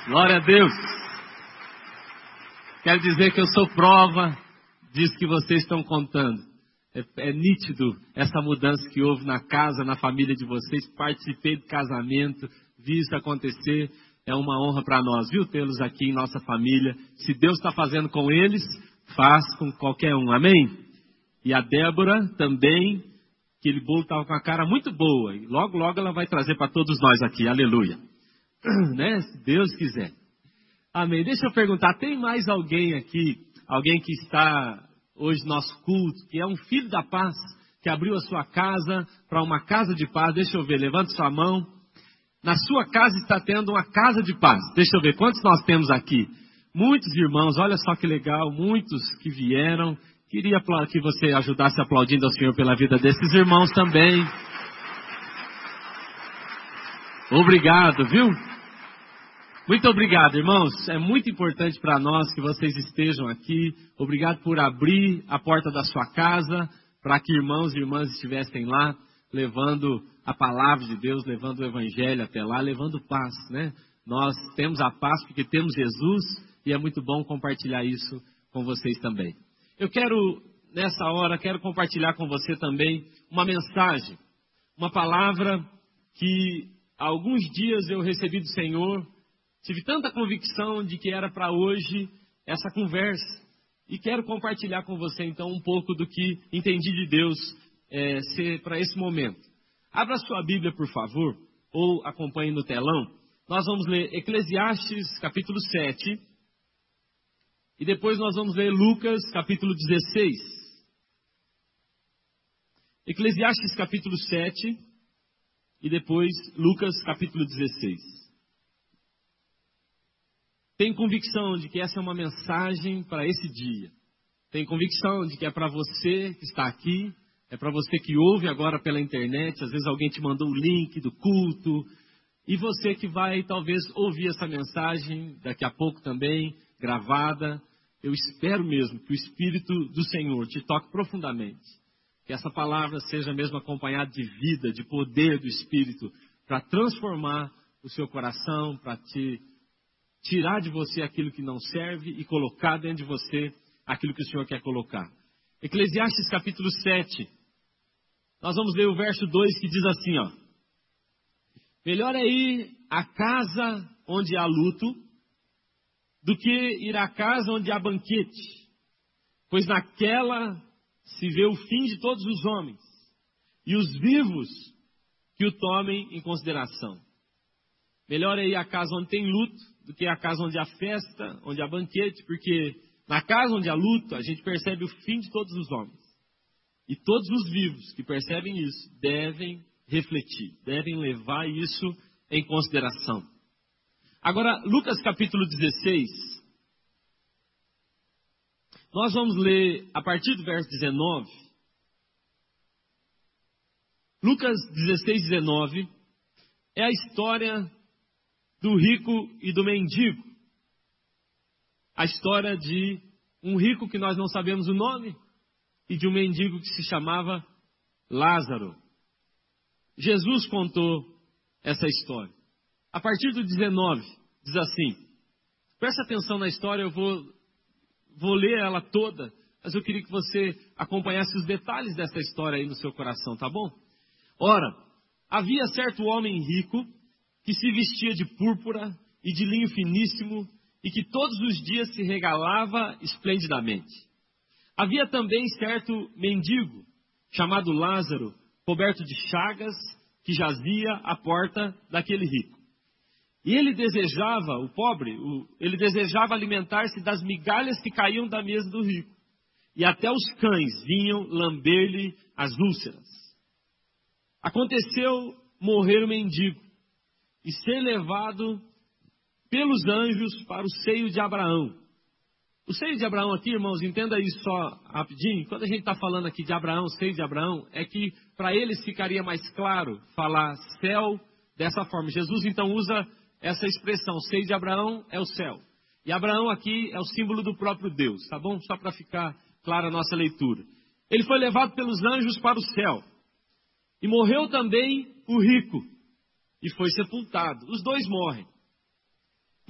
Glória a Deus. Quero dizer que eu sou prova disso que vocês estão contando. É nítido essa mudança que houve na casa, na família de vocês. Participei do casamento, vi isso acontecer. É uma honra para nós, viu, tê-los aqui em nossa família. Se Deus está fazendo com eles, faz com qualquer um, amém? E a Débora também, aquele bolo estava com a cara muito boa. E logo, logo ela vai trazer para todos nós aqui, aleluia. Né? Se Deus quiser. Amém. Deixa eu perguntar, tem mais alguém aqui, alguém que está hoje no nosso culto, que é um filho da paz, que abriu a sua casa para uma casa de paz? Deixa eu ver, levante sua mão. Na sua casa está tendo uma casa de paz. Deixa eu ver, quantos nós temos aqui? Muitos irmãos, olha só que legal, muitos que vieram. Queria que você ajudasse aplaudindo ao Senhor pela vida desses irmãos também. Obrigado, viu? Muito obrigado, irmãos. É muito importante para nós que vocês estejam aqui. Obrigado por abrir a porta da sua casa para que irmãos e irmãs estivessem lá, levando a palavra de Deus, levando o evangelho até lá, levando paz, né? Nós temos a paz porque temos Jesus e é muito bom compartilhar isso com vocês também. Eu quero, nessa hora, compartilhar com você também uma mensagem, uma palavra que há alguns dias eu recebi do Senhor. Tive tanta convicção de que era para hoje essa conversa. E quero compartilhar com você então um pouco do que entendi de Deus ser para esse momento. Abra sua Bíblia, por favor, ou acompanhe no telão. Nós vamos ler Eclesiastes capítulo 7. E depois nós vamos ler Lucas capítulo 16. Eclesiastes capítulo 7 e depois Lucas capítulo 16. Tenho convicção de que essa é uma mensagem para esse dia. Tenho convicção de que é para você que está aqui, é para você que ouve agora pela internet. Às vezes alguém te mandou o link do culto. E você que vai talvez ouvir essa mensagem daqui a pouco também, gravada. Eu espero mesmo que o Espírito do Senhor te toque profundamente. Que essa palavra seja mesmo acompanhada de vida, de poder do Espírito, para transformar o seu coração, para te tirar de você aquilo que não serve e colocar dentro de você aquilo que o Senhor quer colocar. Eclesiastes capítulo 7. Nós vamos ler o verso 2 que diz assim, ó. Melhor é ir à casa onde há luto do que ir à casa onde há banquete, pois naquela se vê o fim de todos os homens, e os vivos que o tomem em consideração. Melhor é ir à casa onde tem luto do que à casa onde há festa, onde há banquete, porque na casa onde há luto a gente percebe o fim de todos os homens. E todos os vivos que percebem isso devem refletir, devem levar isso em consideração. Agora, Lucas capítulo 16, nós vamos ler a partir do verso 19. Lucas 16, 19 é a história do rico e do mendigo. A história de um rico que nós não sabemos o nome e de um mendigo que se chamava Lázaro. Jesus contou essa história. A partir do 19, diz assim, presta atenção na história, eu vou ler ela toda, mas eu queria que você acompanhasse os detalhes dessa história aí no seu coração, tá bom? Ora, havia certo homem rico que se vestia de púrpura e de linho finíssimo e que todos os dias se regalava esplendidamente. Havia também certo mendigo chamado Lázaro, coberto de chagas, que jazia à porta daquele rico. E ele desejava, ele desejava alimentar-se das migalhas que caíam da mesa do rico. E até os cães vinham lamber-lhe as úlceras. Aconteceu morrer o mendigo e ser levado pelos anjos para o seio de Abraão. O seio de Abraão aqui, irmãos, entenda isso só rapidinho. Quando a gente está falando aqui de Abraão, seio de Abraão, é que para eles ficaria mais claro falar céu dessa forma. Jesus então usa essa expressão, seio de Abraão é o céu. E Abraão aqui é o símbolo do próprio Deus, tá bom? Só para ficar clara a nossa leitura. Ele foi levado pelos anjos para o céu. E morreu também o rico. E foi sepultado. Os dois morrem.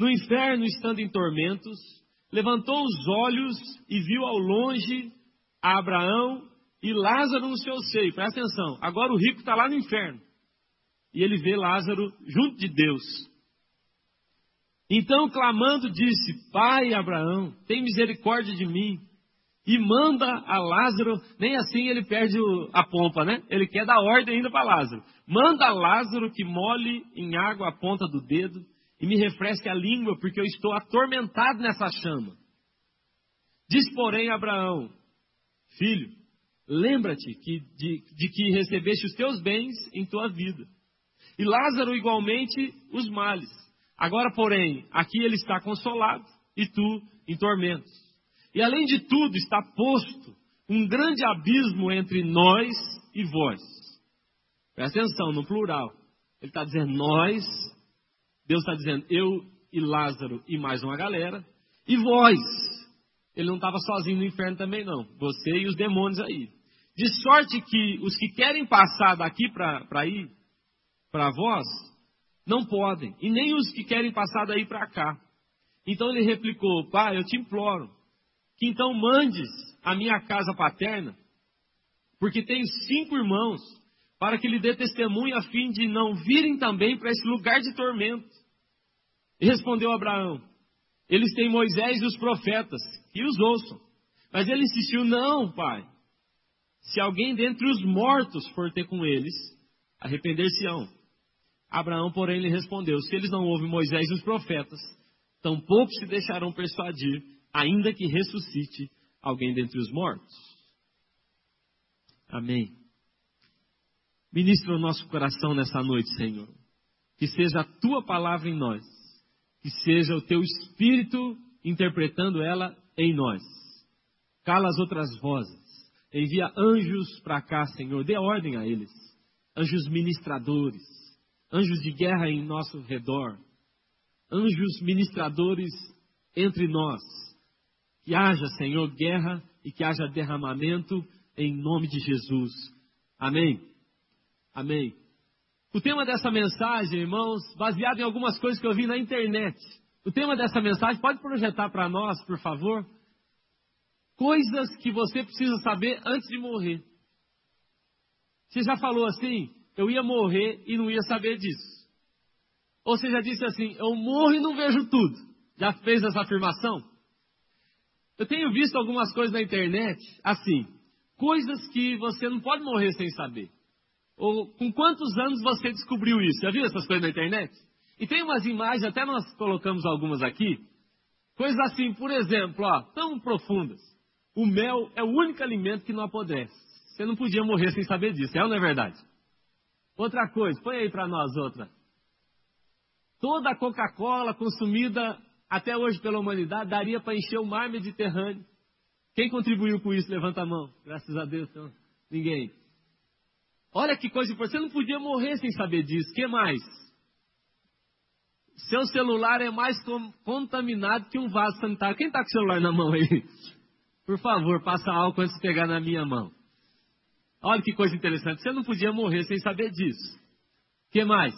no inferno estando em tormentos, levantou os olhos e viu ao longe a Abraão e Lázaro no seu seio. Presta atenção, agora o rico está lá no inferno. E ele vê Lázaro junto de Deus. Então, clamando, disse: Pai Abraão, tem misericórdia de mim. E manda a Lázaro, nem assim ele perde a pompa, né? Ele quer dar ordem ainda para Lázaro. Manda a Lázaro que molhe em água a ponta do dedo e me refresque a língua, porque eu estou atormentado nessa chama. Diz, porém, Abraão: Filho, lembra-te de que recebeste os teus bens em tua vida, e Lázaro igualmente os males. Agora, porém, aqui ele está consolado, e tu em tormentos. E além de tudo, está posto um grande abismo entre nós e vós. Presta atenção, no plural. Ele está dizendo nós, Deus está dizendo eu e Lázaro e mais uma galera, e vós. Ele não estava sozinho no inferno também não, você e os demônios aí. De sorte que os que querem passar daqui para ir, para vós, não podem, e nem os que querem passar daí para cá. Então ele replicou: Pai, eu te imploro, que então mandes a minha casa paterna, porque tenho 5 irmãos, para que lhe dê testemunho a fim de não virem também para esse lugar de tormento. E respondeu Abraão: Eles têm Moisés e os profetas, que os ouçam. Mas ele insistiu: Não, pai, se alguém dentre os mortos for ter com eles, arrepender-se-ão. Abraão, porém, lhe respondeu: Se eles não ouvem Moisés e os profetas, tampouco se deixarão persuadir, ainda que ressuscite alguém dentre os mortos. Amém. Ministra o nosso coração nessa noite, Senhor. Que seja a tua palavra em nós. Que seja o teu Espírito interpretando ela em nós. Cala as outras vozes. Envia anjos para cá, Senhor. Dê ordem a eles. Anjos ministradores. Anjos de guerra em nosso redor. Anjos ministradores entre nós. Que haja, Senhor, guerra e que haja derramamento em nome de Jesus. Amém. Amém. O tema dessa mensagem, irmãos, baseado em algumas coisas que eu vi na internet. O tema dessa mensagem, pode projetar para nós, por favor? Coisas que você precisa saber antes de morrer. Você já falou assim: eu ia morrer e não ia saber disso. Ou você já disse assim: eu morro e não vejo tudo. Já fez essa afirmação? Eu tenho visto algumas coisas na internet, assim, coisas que você não pode morrer sem saber. Ou com quantos anos você descobriu isso? Já viu essas coisas na internet? E tem umas imagens, até nós colocamos algumas aqui, coisas assim, por exemplo, ó, tão profundas. O mel é o único alimento que não apodrece. Você não podia morrer sem saber disso, é ou não é verdade? Outra coisa, põe aí para nós outra. Toda a Coca-Cola consumida até hoje pela humanidade daria para encher o mar Mediterrâneo. Quem contribuiu com isso? Levanta a mão. Graças a Deus, então, ninguém. Olha que coisa importante. Você não podia morrer sem saber disso. O que mais? Seu celular é mais contaminado que um vaso sanitário. Quem está com o celular na mão aí? Por favor, passa álcool antes de pegar na minha mão. Olha que coisa interessante. Você não podia morrer sem saber disso. O que mais?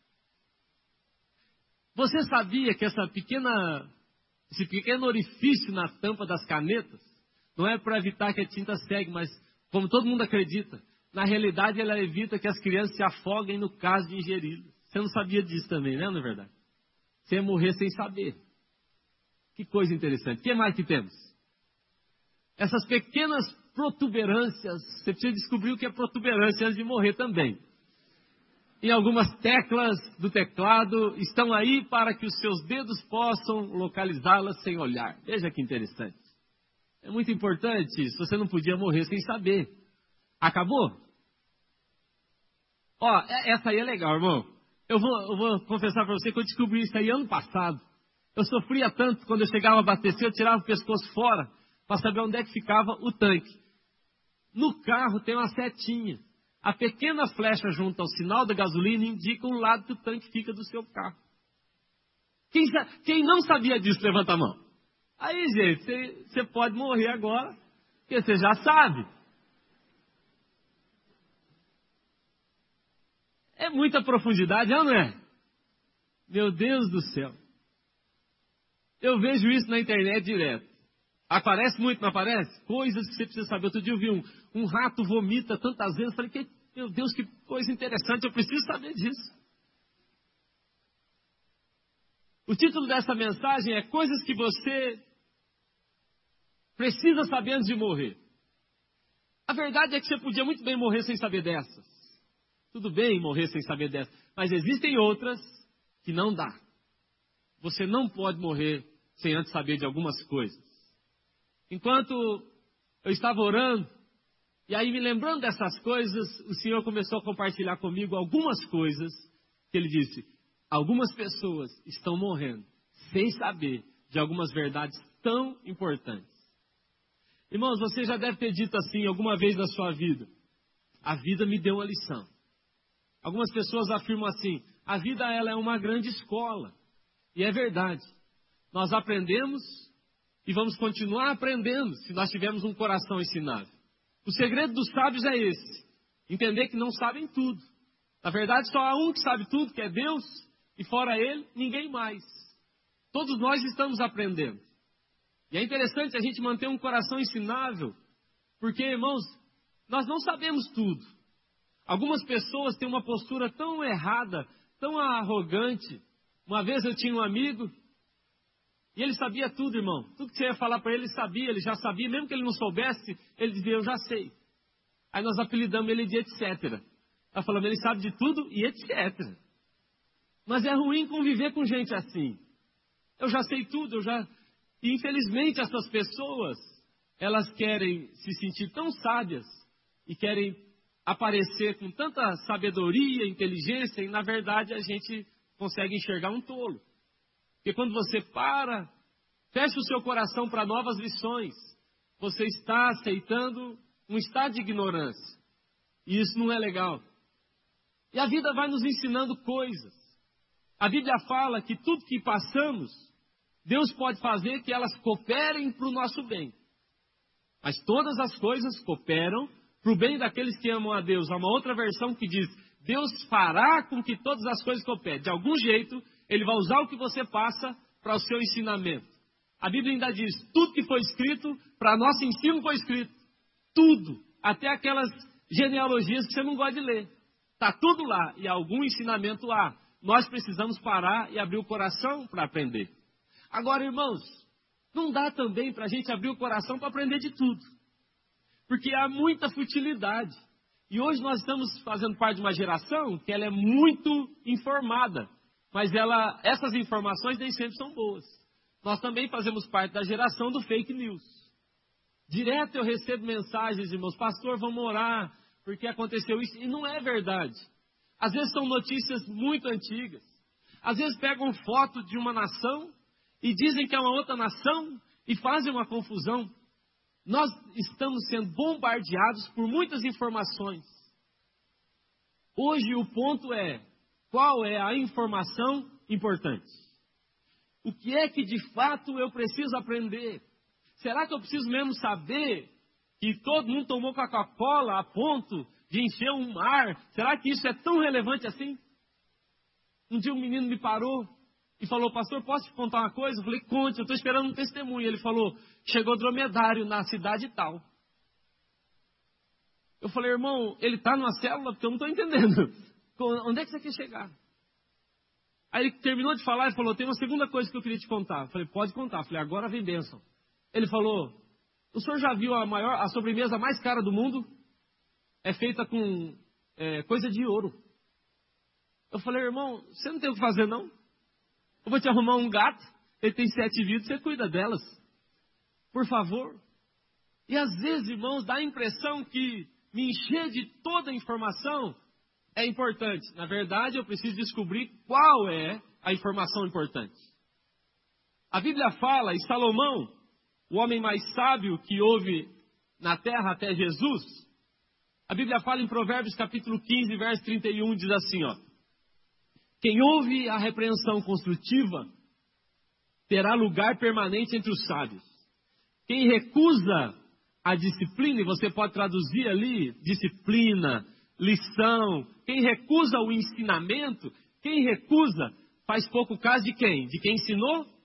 Você sabia que esse pequeno orifício na tampa das canetas não é para evitar que a tinta segue, mas como todo mundo acredita, na realidade ela evita que as crianças se afoguem no caso de ingeri-lo. Você não sabia disso também, né? Não é verdade? Você ia morrer sem saber. Que coisa interessante. O que mais que temos? Essas pequenas protuberâncias, você precisa descobrir o que é protuberância antes de morrer também. Em algumas teclas do teclado estão aí para que os seus dedos possam localizá-las sem olhar. Veja que interessante. É muito importante isso. Você não podia morrer sem saber. Acabou? Ó, essa aí é legal, irmão. Eu vou confessar para você que eu descobri isso aí ano passado. Eu sofria tanto quando eu chegava a abastecer, eu tirava o pescoço fora para saber onde é que ficava o tanque. No carro tem uma setinha. A pequena flecha junto ao sinal da gasolina indica o lado que o tanque fica do seu carro. Quem não sabia disso, levanta a mão. Aí, gente, você pode morrer agora, porque você já sabe. É muita profundidade, não é? Meu Deus do céu. Eu vejo isso na internet direto. Aparece muito, não aparece? Coisas que você precisa saber. Outro dia eu vi um rato vomita tantas vezes. Eu falei, meu Deus, que coisa interessante, eu preciso saber disso. O título dessa mensagem é Coisas que você precisa saber antes de morrer. A verdade é que você podia muito bem morrer sem saber dessas. Tudo bem morrer sem saber dessas. Mas existem outras que não dá. Você não pode morrer sem antes saber de algumas coisas. Enquanto eu estava orando, e aí me lembrando dessas coisas, o Senhor começou a compartilhar comigo algumas coisas que Ele disse, algumas pessoas estão morrendo sem saber de algumas verdades tão importantes. Irmãos, você já deve ter dito assim alguma vez na sua vida, a vida me deu uma lição. Algumas pessoas afirmam assim, a vida ela é uma grande escola. E é verdade. Nós aprendemos e vamos continuar aprendendo se nós tivermos um coração ensinável. O segredo dos sábios é esse, entender que não sabem tudo. Na verdade, só há um que sabe tudo, que é Deus, e fora Ele, ninguém mais. Todos nós estamos aprendendo. E é interessante a gente manter um coração ensinável, porque, irmãos, nós não sabemos tudo. Algumas pessoas têm uma postura tão errada, tão arrogante. Uma vez eu tinha um amigo, e ele sabia tudo, irmão. Tudo que você ia falar para ele, ele sabia, ele já sabia. Mesmo que ele não soubesse, ele dizia, eu já sei. Aí nós apelidamos ele de etc. Nós falamos, ele sabe de tudo e etc. Mas é ruim conviver com gente assim. Eu já sei tudo, E infelizmente essas pessoas, elas querem se sentir tão sábias e querem aparecer com tanta sabedoria, inteligência, e na verdade a gente consegue enxergar um tolo. Porque quando você fecha o seu coração para novas lições, você está aceitando um estado de ignorância. E isso não é legal. E a vida vai nos ensinando coisas. A Bíblia fala que tudo que passamos, Deus pode fazer que elas cooperem para o nosso bem. Mas todas as coisas cooperam para o bem daqueles que amam a Deus. Há uma outra versão que diz, Deus fará com que todas as coisas cooperem. De algum jeito, Ele vai usar o que você passa para o seu ensinamento. A Bíblia ainda diz, tudo que foi escrito, para nosso ensino foi escrito. Tudo, até aquelas genealogias que você não gosta de ler. Está tudo lá, e algum ensinamento há. Nós precisamos parar e abrir o coração para aprender. Agora, irmãos, não dá também para a gente abrir o coração para aprender de tudo. Porque há muita futilidade. E hoje nós estamos fazendo parte de uma geração que ela é muito informada. Mas essas informações nem sempre são boas. Nós também fazemos parte da geração do fake news. Direto eu recebo mensagens, irmãos, pastor, vamos orar, porque aconteceu isso. E não é verdade. Às vezes são notícias muito antigas. Às vezes pegam foto de uma nação e dizem que é uma outra nação e fazem uma confusão. Nós estamos sendo bombardeados por muitas informações. Hoje o ponto é, qual é a informação importante? O que é que de fato eu preciso aprender? Será que eu preciso mesmo saber que todo mundo tomou Coca-Cola a ponto de encher um mar? Será que isso é tão relevante assim? Um dia um menino me parou e falou, pastor, posso te contar uma coisa? Eu falei, conte, eu estou esperando um testemunho. Ele falou, chegou dromedário na cidade tal. Eu falei, irmão, ele está numa célula? Porque eu não estou entendendo. Onde é que você quer chegar? Aí ele terminou de falar e falou, tem uma segunda coisa que eu queria te contar. Eu falei, pode contar. Eu falei, agora vem bênção. Ele falou, o senhor já viu a sobremesa mais cara do mundo? É feita com coisa de ouro. Eu falei, irmão, você não tem o que fazer não? Eu vou te arrumar um gato, ele tem 7 vidas, você cuida delas. Por favor. E às vezes, irmãos, dá a impressão que me encher de toda a informação é importante. Na verdade, eu preciso descobrir qual é a informação importante. A Bíblia fala, e Salomão, o homem mais sábio que houve na terra até Jesus, a Bíblia fala em Provérbios capítulo 15, verso 31, diz assim, ó. Quem ouve a repreensão construtiva terá lugar permanente entre os sábios. Quem recusa a disciplina, e você pode traduzir ali, disciplina, lição. Quem recusa o ensinamento, quem recusa, faz pouco caso de quem? De quem ensinou?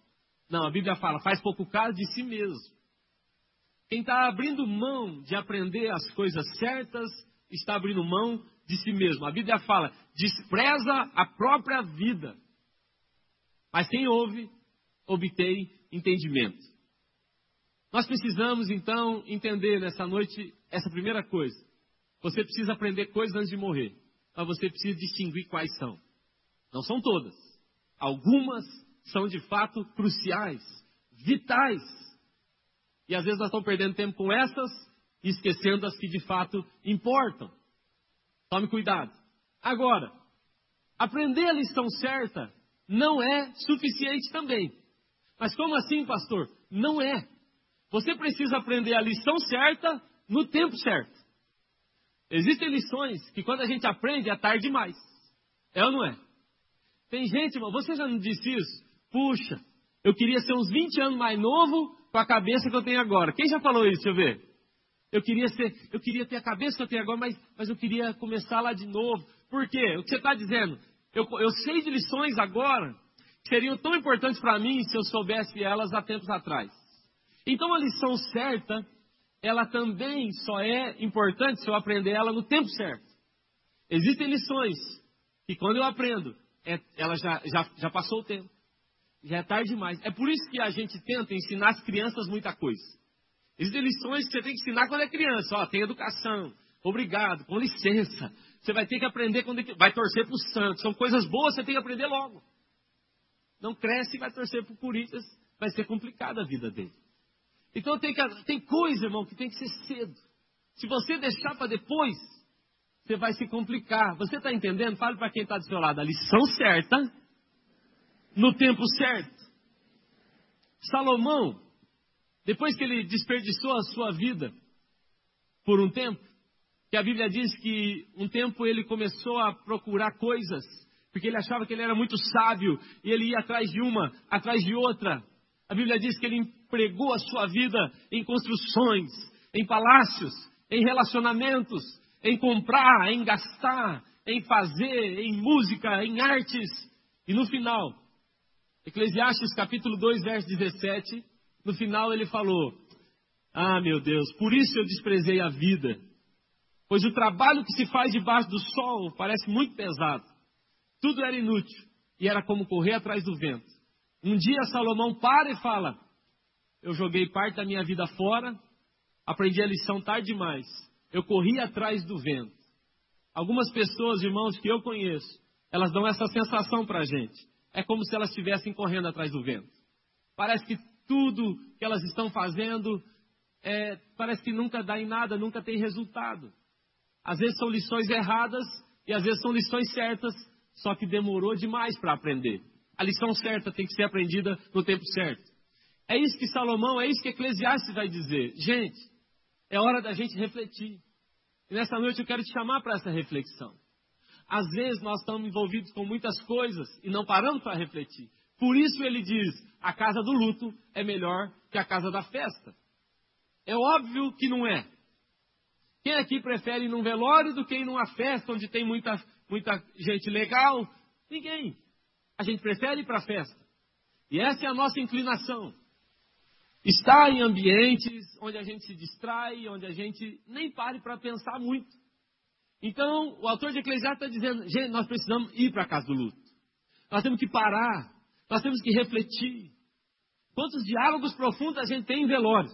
Não, a Bíblia fala, faz pouco caso de si mesmo. Quem está abrindo mão de aprender as coisas certas, está abrindo mão de si mesmo. A Bíblia fala, despreza a própria vida. Mas quem ouve, obtém entendimento. Nós precisamos, então, entender nessa noite essa primeira coisa. Você precisa aprender coisas antes de morrer. Mas você precisa distinguir quais são. Não são todas. Algumas são, de fato, cruciais, vitais. E às vezes nós estamos perdendo tempo com essas e esquecendo as que de fato importam. Tome cuidado. Agora, aprender a lição certa não é suficiente também. Mas como assim, pastor? Não é. Você precisa aprender a lição certa no tempo certo. Existem lições que quando a gente aprende é tarde demais. É ou não é? Tem gente, irmão, você já não disse isso? Puxa, eu queria ser uns 20 anos mais novo com a cabeça que eu tenho agora. Quem já falou isso? Deixa eu ver. Eu queria ter a cabeça que eu tenho agora, mas eu queria começar lá de novo. Por quê? O que você está dizendo? Eu sei de lições agora que seriam tão importantes para mim se eu soubesse elas há tempos atrás. Então a lição certa, ela também só é importante se eu aprender ela no tempo certo. Existem lições que quando eu aprendo, ela já passou o tempo. Já é tarde demais. É por isso que a gente tenta ensinar as crianças muita coisa. Existem lições que você tem que ensinar quando é criança. Ó, tem educação. Obrigado, com licença. Você vai ter que aprender quando vai torcer para o Santos. São coisas boas, você tem que aprender logo. Não cresce e vai torcer para o Corinthians. Vai ser complicada a vida dele. Então tem coisa, irmão, que tem que ser cedo. Se você deixar para depois, você vai se complicar. Você está entendendo? Fale para quem está do seu lado. A lição certa, no tempo certo. Salomão, depois que ele desperdiçou a sua vida por um tempo, que a Bíblia diz que um tempo ele começou a procurar coisas, porque ele achava que ele era muito sábio, e ele ia atrás de uma, atrás de outra. A Bíblia diz que ele empregou a sua vida em construções, em palácios, em relacionamentos, em comprar, em gastar, em fazer, em música, em artes. E no final, Eclesiastes capítulo 2, verso 17, no final ele falou, ah, meu Deus, por isso eu desprezei a vida, pois o trabalho que se faz debaixo do sol parece muito pesado. Tudo era inútil e era como correr atrás do vento. Um dia Salomão para e fala, eu joguei parte da minha vida fora, aprendi a lição tarde demais, eu corri atrás do vento. Algumas pessoas, irmãos, que eu conheço, elas dão essa sensação para a gente. É como se elas estivessem correndo atrás do vento. Parece que tudo que elas estão fazendo, parece que nunca dá em nada, nunca tem resultado. Às vezes são lições erradas e às vezes são lições certas, só que demorou demais para aprender. A lição certa tem que ser aprendida no tempo certo. É isso que Salomão, é isso que Eclesiastes vai dizer. Gente, é hora da gente refletir. E nessa noite eu quero te chamar para essa reflexão. Às vezes nós estamos envolvidos com muitas coisas e não paramos para refletir. Por isso ele diz, a casa do luto é melhor que a casa da festa. É óbvio que não é. Quem aqui prefere ir num velório do que ir numa festa onde tem muita gente legal? Ninguém. A gente prefere ir para a festa. E essa é a nossa inclinação. Estar em ambientes onde a gente se distrai, onde a gente nem pare para pensar muito. Então, o autor de Eclesiastes está dizendo, gente, nós precisamos ir para a casa do luto. Nós temos que parar, nós temos que refletir. Quantos diálogos profundos a gente tem em velórios?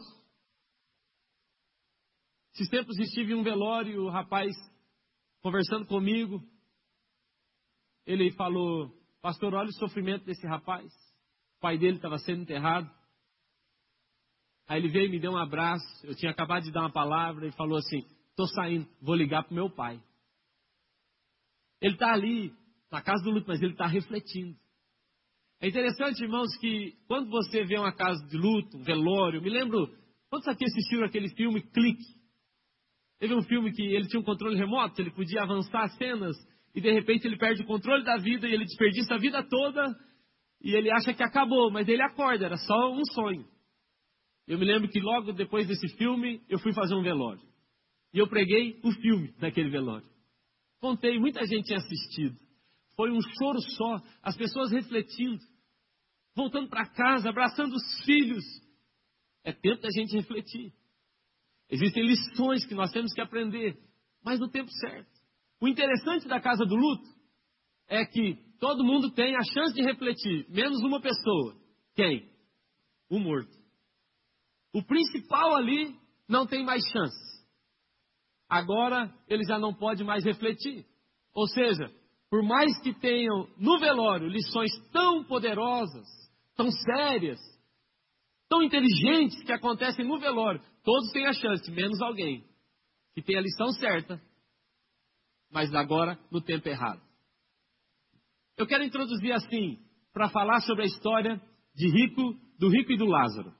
Esses tempos estive em um velório, o rapaz conversando comigo, ele falou, pastor, olha o sofrimento desse rapaz. O pai dele estava sendo enterrado. Aí ele veio e me deu um abraço, eu tinha acabado de dar uma palavra, e falou assim, estou saindo, vou ligar para o meu pai. Ele está ali, na casa do luto, mas ele está refletindo. É interessante, irmãos, que quando você vê uma casa de luto, um velório, me lembro, quantos aqui assistiram aquele filme Clique? Teve um filme que ele tinha um controle remoto, ele podia avançar cenas, e de repente ele perde o controle da vida, e ele desperdiça a vida toda, e ele acha que acabou, mas ele acorda, era só um sonho. Eu me lembro que logo depois desse filme, eu fui fazer um velório. E eu preguei o filme daquele velório. Contei, muita gente tinha assistido. Foi um choro só, as pessoas refletindo. voltando para casa, abraçando os filhos. É tempo da gente refletir. Existem lições que nós temos que aprender, mas no tempo certo. O interessante da casa do luto é que todo mundo tem a chance de refletir, menos uma pessoa. Quem? O morto. O principal ali não tem mais chance. Agora ele já não pode mais refletir. Ou seja, por mais que tenham no velório lições tão poderosas, tão sérias, tão inteligentes que acontecem no velório, todos têm a chance, menos alguém que tem a lição certa, mas agora no tempo errado. Eu quero introduzir assim, para falar sobre a história do rico e do Lázaro.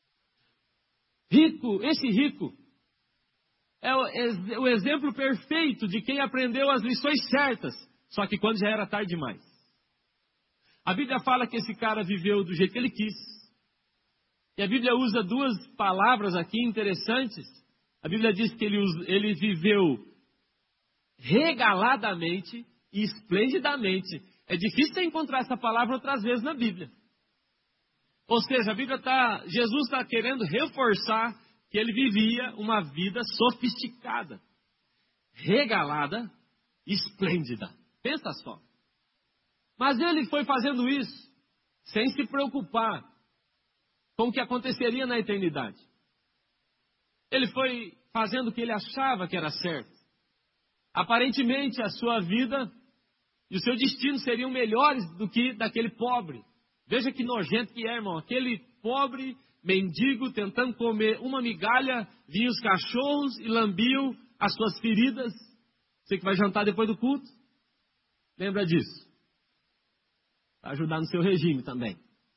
Esse rico é o exemplo perfeito de quem aprendeu as lições certas, só que quando já era tarde demais. A Bíblia fala que esse cara viveu do jeito que ele quis. E a Bíblia usa duas palavras aqui interessantes. A Bíblia diz que ele viveu regaladamente e esplendidamente. É difícil você encontrar essa palavra outras vezes na Bíblia. Ou seja, Jesus está querendo reforçar que ele vivia uma vida sofisticada, regalada, esplêndida. Pensa só. Mas ele foi fazendo isso sem se preocupar com o que aconteceria na eternidade. Ele foi fazendo o que ele achava que era certo. Aparentemente a sua vida e o seu destino seriam melhores do que daquele pobre. Veja que nojento que é, irmão. Aquele pobre mendigo tentando comer uma migalha, vinham os cachorros e lambiam as suas feridas. Você que vai jantar depois do culto, lembra disso. Para ajudar no seu regime também.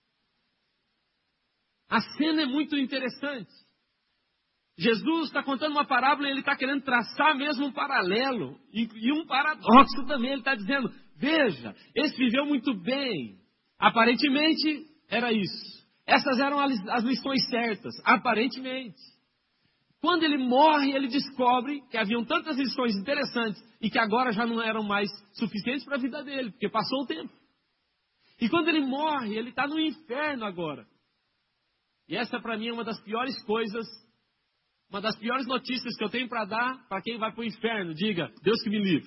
A cena é muito interessante. Jesus está contando uma parábola e ele está querendo traçar mesmo um paralelo. E um paradoxo também. Ele está dizendo, veja, esse viveu muito bem. Aparentemente era isso. Essas eram as lições certas. Aparentemente. Quando ele morre, ele descobre que haviam tantas lições interessantes e que agora já não eram mais suficientes para a vida dele, porque passou o tempo. E quando ele morre, ele está no inferno agora. E essa para mim é uma das piores coisas, uma das piores notícias que eu tenho para dar para quem vai para o inferno. Diga, Deus que me livre.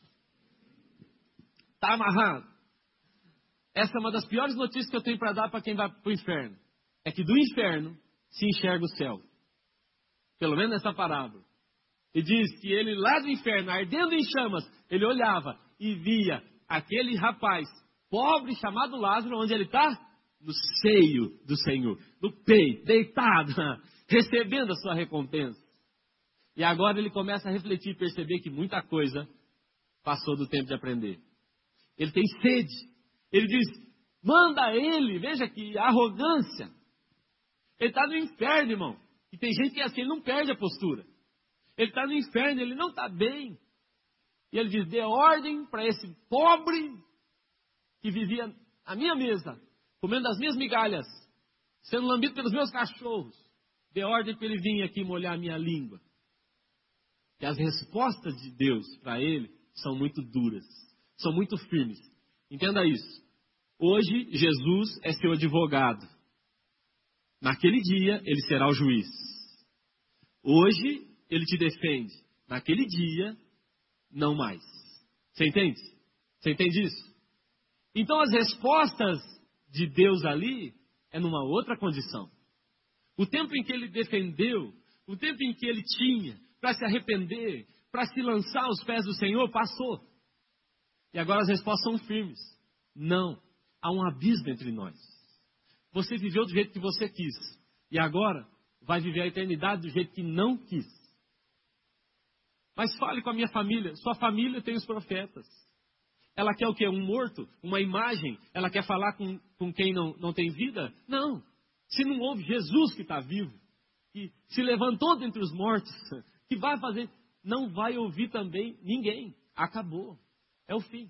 Está amarrado. Essa é uma das piores notícias que eu tenho para dar para quem vai para o inferno. É que do inferno se enxerga o céu. Pelo menos nessa parábola. E diz que ele lá do inferno, ardendo em chamas, ele olhava e via aquele rapaz pobre chamado Lázaro, onde ele está? No seio do Senhor, no peito, deitado, recebendo a sua recompensa. E agora ele começa a refletir e perceber que muita coisa passou do tempo de aprender. Ele tem sede. Ele diz, manda ele, veja que arrogância. Ele está no inferno, irmão. E tem gente que é assim, ele não perde a postura. Ele está no inferno, ele não está bem. E ele diz, dê ordem para esse pobre que vivia à minha mesa, comendo as minhas migalhas, sendo lambido pelos meus cachorros. Dê ordem para ele vir aqui molhar a minha língua. E as respostas de Deus para ele são muito duras, são muito firmes. Entenda isso. Hoje, Jesus é seu advogado. Naquele dia, ele será o juiz. Hoje, ele te defende. Naquele dia, não mais. Você entende? Você entende isso? Então, as respostas de Deus ali é numa outra condição. O tempo em que ele defendeu, o tempo em que ele tinha para se arrepender, para se lançar aos pés do Senhor, passou. E agora as respostas são firmes. Não. Há um abismo entre nós. Você viveu do jeito que você quis. E agora vai viver a eternidade do jeito que não quis. Mas fale com a minha família. Sua família tem os profetas. Ela quer o quê? Um morto? Uma imagem? Ela quer falar com quem não tem vida? Não. Se não houve Jesus que está vivo, que se levantou dentre os mortos, que vai fazer, não vai ouvir também ninguém. Acabou. É o fim.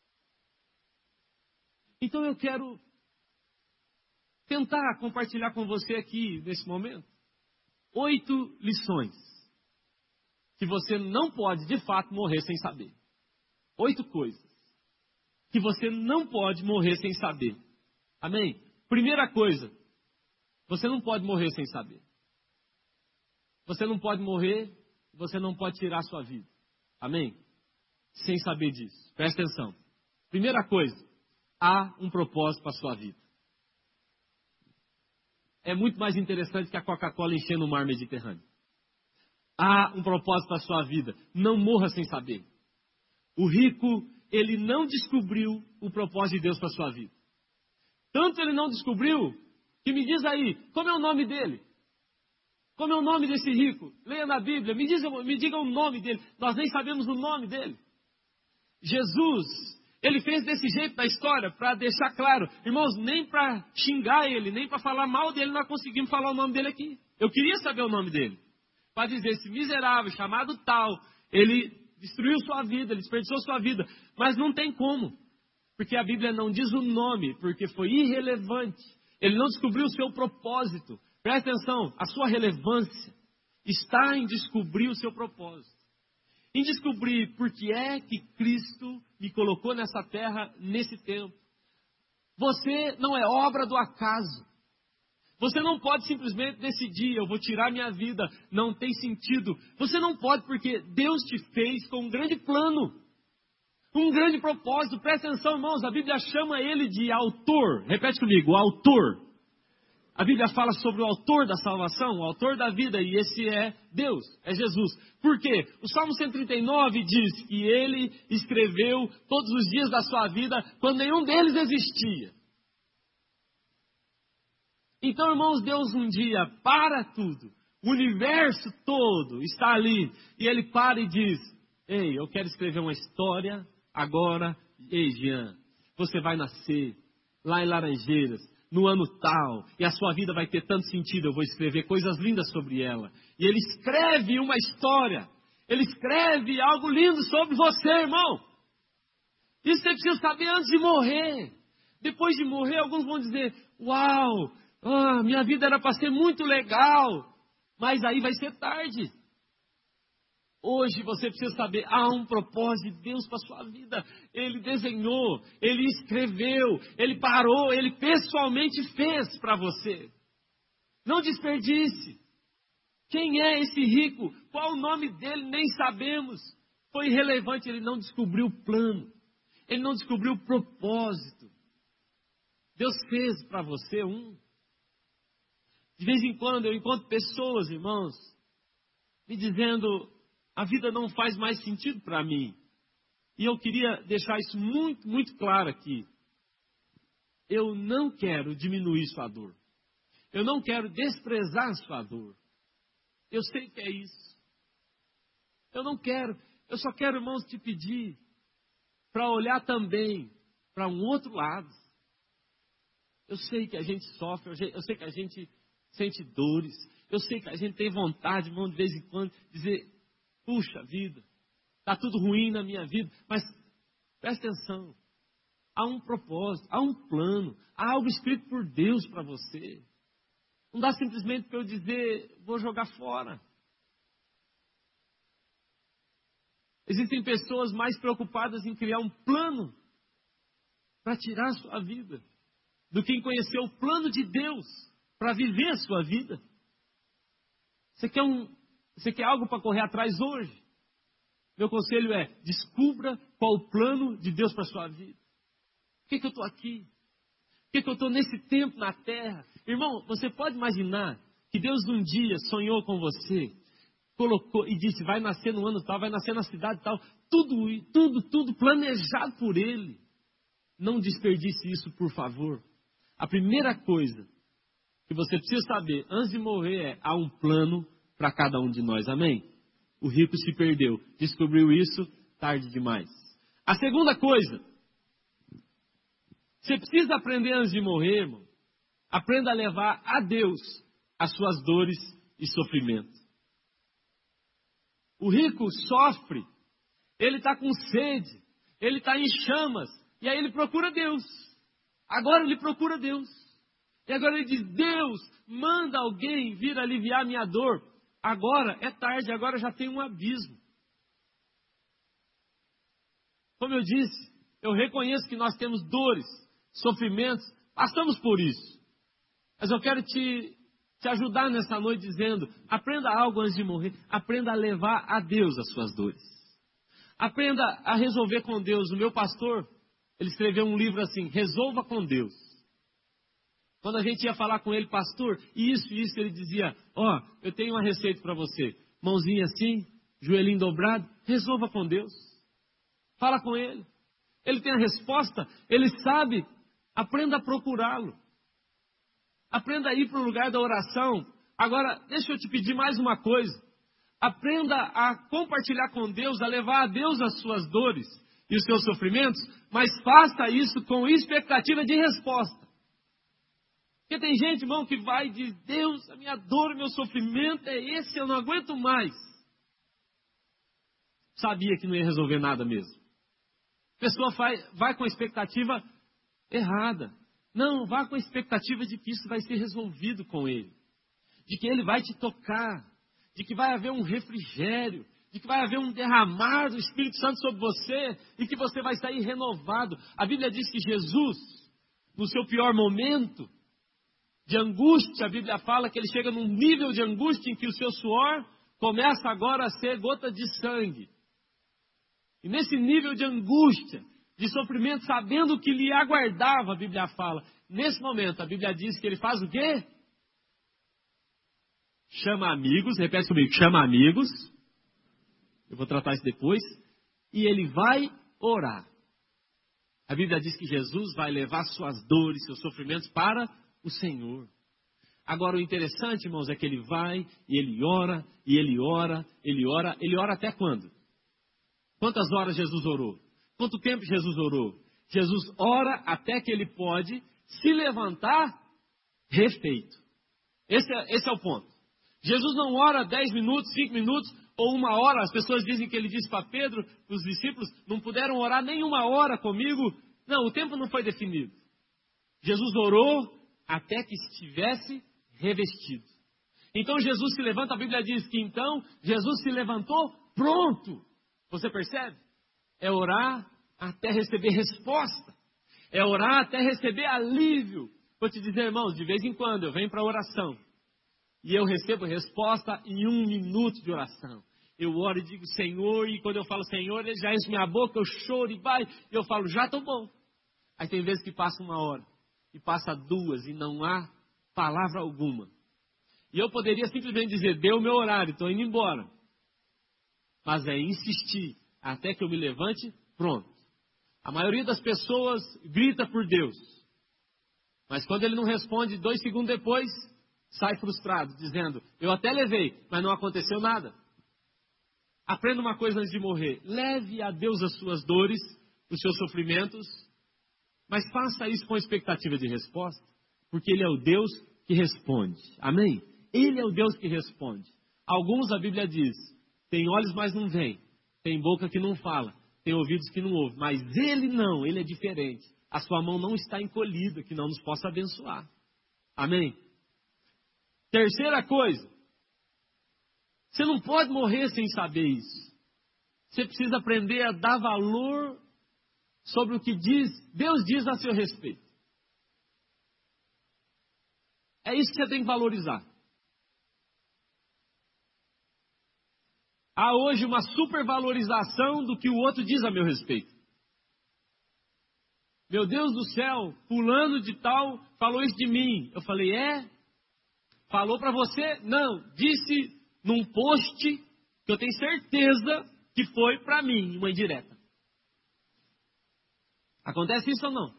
Então eu quero tentar compartilhar com você aqui, nesse momento, 8 lições que você não pode, de fato, morrer sem saber. 8 coisas que você não pode morrer sem saber. Amém? Primeira coisa, você não pode morrer sem saber. Você não pode morrer, você não pode tirar a sua vida. Amém? Sem saber disso. Presta atenção. Primeira coisa, há um propósito para a sua vida. É muito mais interessante que a Coca-Cola enchendo o mar Mediterrâneo. Há um propósito para a sua vida. Não morra sem saber. O rico, ele não descobriu o propósito de Deus para a sua vida. Tanto ele não descobriu, que me diz aí, como é o nome dele? Como é o nome desse rico? Leia na Bíblia, me diga o nome dele. Nós nem sabemos o nome dele. Jesus, ele fez desse jeito na história, para deixar claro. Irmãos, nem para xingar ele, nem para falar mal dele, nós conseguimos falar o nome dele aqui. Eu queria saber o nome dele. Para dizer, esse miserável, chamado tal, ele destruiu sua vida, ele desperdiçou sua vida. Mas não tem como. Porque a Bíblia não diz o nome, porque foi irrelevante. Ele não descobriu o seu propósito. Presta atenção, a sua relevância está em descobrir o seu propósito. Em descobrir por que é que Cristo me colocou nessa terra, nesse tempo. Você não é obra do acaso. Você não pode simplesmente decidir, eu vou tirar minha vida, não tem sentido. Você não pode porque Deus te fez com um grande plano, um grande propósito. Presta atenção, irmãos, a Bíblia chama ele de autor. Repete comigo, autor. A Bíblia fala sobre o autor da salvação, o autor da vida, e esse é Deus, é Jesus. Por quê? O Salmo 139 diz que ele escreveu todos os dias da sua vida, quando nenhum deles existia. Então, irmãos, Deus um dia para tudo, o universo todo está ali, e ele para e diz, ei, eu quero escrever uma história agora. Ei, Jean, você vai nascer lá em Laranjeiras, no ano tal, e a sua vida vai ter tanto sentido, eu vou escrever coisas lindas sobre ela. E ele escreve uma história, ele escreve algo lindo sobre você, irmão. Isso você precisa saber antes de morrer. Depois de morrer, alguns vão dizer, uau, minha vida era para ser muito legal, mas aí vai ser tarde. Hoje você precisa saber, há um propósito de Deus para a sua vida. Ele desenhou, Ele escreveu, Ele parou, Ele pessoalmente fez para você. Não desperdice. Quem é esse rico? Qual o nome dele? Nem sabemos. Foi irrelevante, ele não descobriu o plano. Ele não descobriu o propósito. Deus fez para você um. De vez em quando eu encontro pessoas, irmãos, me dizendo, a vida não faz mais sentido para mim. E eu queria deixar isso muito, muito claro aqui. Eu não quero diminuir sua dor. Eu não quero desprezar sua dor. Eu sei que é isso. Eu não quero. Eu só quero, irmãos, te pedir para olhar também para um outro lado. Eu sei que a gente sofre, eu sei que a gente sente dores. Eu sei que a gente tem vontade, irmão, de vez em quando, dizer, puxa vida, está tudo ruim na minha vida, mas presta atenção, há um propósito, há um plano, há algo escrito por Deus para você. Não dá simplesmente para eu dizer, vou jogar fora. Existem pessoas mais preocupadas em criar um plano para tirar a sua vida, do que em conhecer o plano de Deus para viver a sua vida. Você quer algo para correr atrás hoje? Meu conselho é, descubra qual o plano de Deus para a sua vida. Por que eu estou aqui? Por que eu estou nesse tempo na terra? Irmão, você pode imaginar que Deus um dia sonhou com você, colocou e disse, vai nascer no ano tal, vai nascer na cidade tal, tudo planejado por Ele. Não desperdice isso, por favor. A primeira coisa que você precisa saber antes de morrer é, há um plano para cada um de nós, amém? O rico se perdeu, descobriu isso tarde demais. A segunda coisa, você precisa aprender antes de morrer, irmão. Aprenda a levar a Deus as suas dores e sofrimento. O rico sofre, ele está com sede, ele está em chamas, e aí ele procura Deus. Agora ele procura Deus. E agora ele diz, Deus, manda alguém vir aliviar minha dor. Agora é tarde, agora já tem um abismo. Como eu disse, eu reconheço que nós temos dores, sofrimentos, passamos por isso. Mas eu quero te ajudar nessa noite dizendo, aprenda algo antes de morrer, aprenda a levar a Deus as suas dores. Aprenda a resolver com Deus. O meu pastor, ele escreveu um livro assim, Resolva com Deus. Quando a gente ia falar com ele, pastor, isso, ele dizia, eu tenho uma receita para você. Mãozinha assim, joelhinho dobrado, resolva com Deus. Fala com ele. Ele tem a resposta, ele sabe, aprenda a procurá-lo. Aprenda a ir para o lugar da oração. Agora, deixa eu te pedir mais uma coisa. Aprenda a compartilhar com Deus, a levar a Deus as suas dores e os seus sofrimentos, mas faça isso com expectativa de resposta. Porque tem gente, irmão, que vai e diz, Deus, a minha dor, o meu sofrimento é esse, eu não aguento mais. Sabia que não ia resolver nada mesmo. A pessoa vai com a expectativa errada. Não, vá com a expectativa de que isso vai ser resolvido com ele. De que ele vai te tocar. De que vai haver um refrigério. De que vai haver um derramar do Espírito Santo sobre você. E que você vai sair renovado. A Bíblia diz que Jesus, no seu pior momento de angústia, a Bíblia fala que ele chega num nível de angústia em que o seu suor começa agora a ser gota de sangue. E nesse nível de angústia, de sofrimento, sabendo o que lhe aguardava, a Bíblia fala. Nesse momento, a Bíblia diz que ele faz o quê? Chama amigos, repete comigo, chama amigos. Eu vou tratar isso depois. E ele vai orar. A Bíblia diz que Jesus vai levar suas dores, seus sofrimentos para o Senhor. Agora o interessante, irmãos, é que ele vai e ele ora, e ele ora, ele ora. Ele ora até quando? Quantas horas Jesus orou? Quanto tempo Jesus orou? Jesus ora até que ele pode se levantar refeito. Esse é o ponto. Jesus não ora 10 minutos, 5 minutos ou 1 hora. As pessoas dizem que ele disse para Pedro, os discípulos, não puderam orar nem 1 hora comigo. Não, o tempo não foi definido. Jesus orou até que estivesse revestido. Então Jesus se levanta, a Bíblia diz que então Jesus se levantou pronto. Você percebe? É orar até receber resposta. É orar até receber alívio. Vou te dizer, irmãos, de vez em quando eu venho para a oração. E eu recebo resposta em 1 minuto de oração. Eu oro e digo, Senhor, e quando eu falo Senhor, ele já enche minha boca, eu choro e vai. E eu falo, já estou bom. Aí tem vezes que passa 1 hora. E passa 2 e não há palavra alguma. E eu poderia simplesmente dizer, deu o meu horário, estou indo embora. Mas é insistir até que eu me levante, pronto. A maioria das pessoas grita por Deus. Mas quando ele não responde, 2 segundos depois, sai frustrado, dizendo, eu até levei, mas não aconteceu nada. Aprenda uma coisa antes de morrer. Leve a Deus as suas dores, os seus sofrimentos, mas faça isso com expectativa de resposta, porque Ele é o Deus que responde. Amém? Ele é o Deus que responde. Alguns, a Bíblia diz, tem olhos, mas não veem. Tem boca que não fala. Tem ouvidos que não ouvem. Mas Ele não, Ele é diferente. A sua mão não está encolhida, que não nos possa abençoar. Amém? Terceira coisa. Você não pode morrer sem saber isso. Você precisa aprender a dar valor sobre o que Deus diz a seu respeito. É isso que você tem que valorizar. Há hoje uma supervalorização do que o outro diz a meu respeito. Meu Deus do céu, fulano de tal falou isso de mim. Eu falei, Falou para você? Não, disse num post que eu tenho certeza que foi para mim, uma indireta. Acontece isso ou não?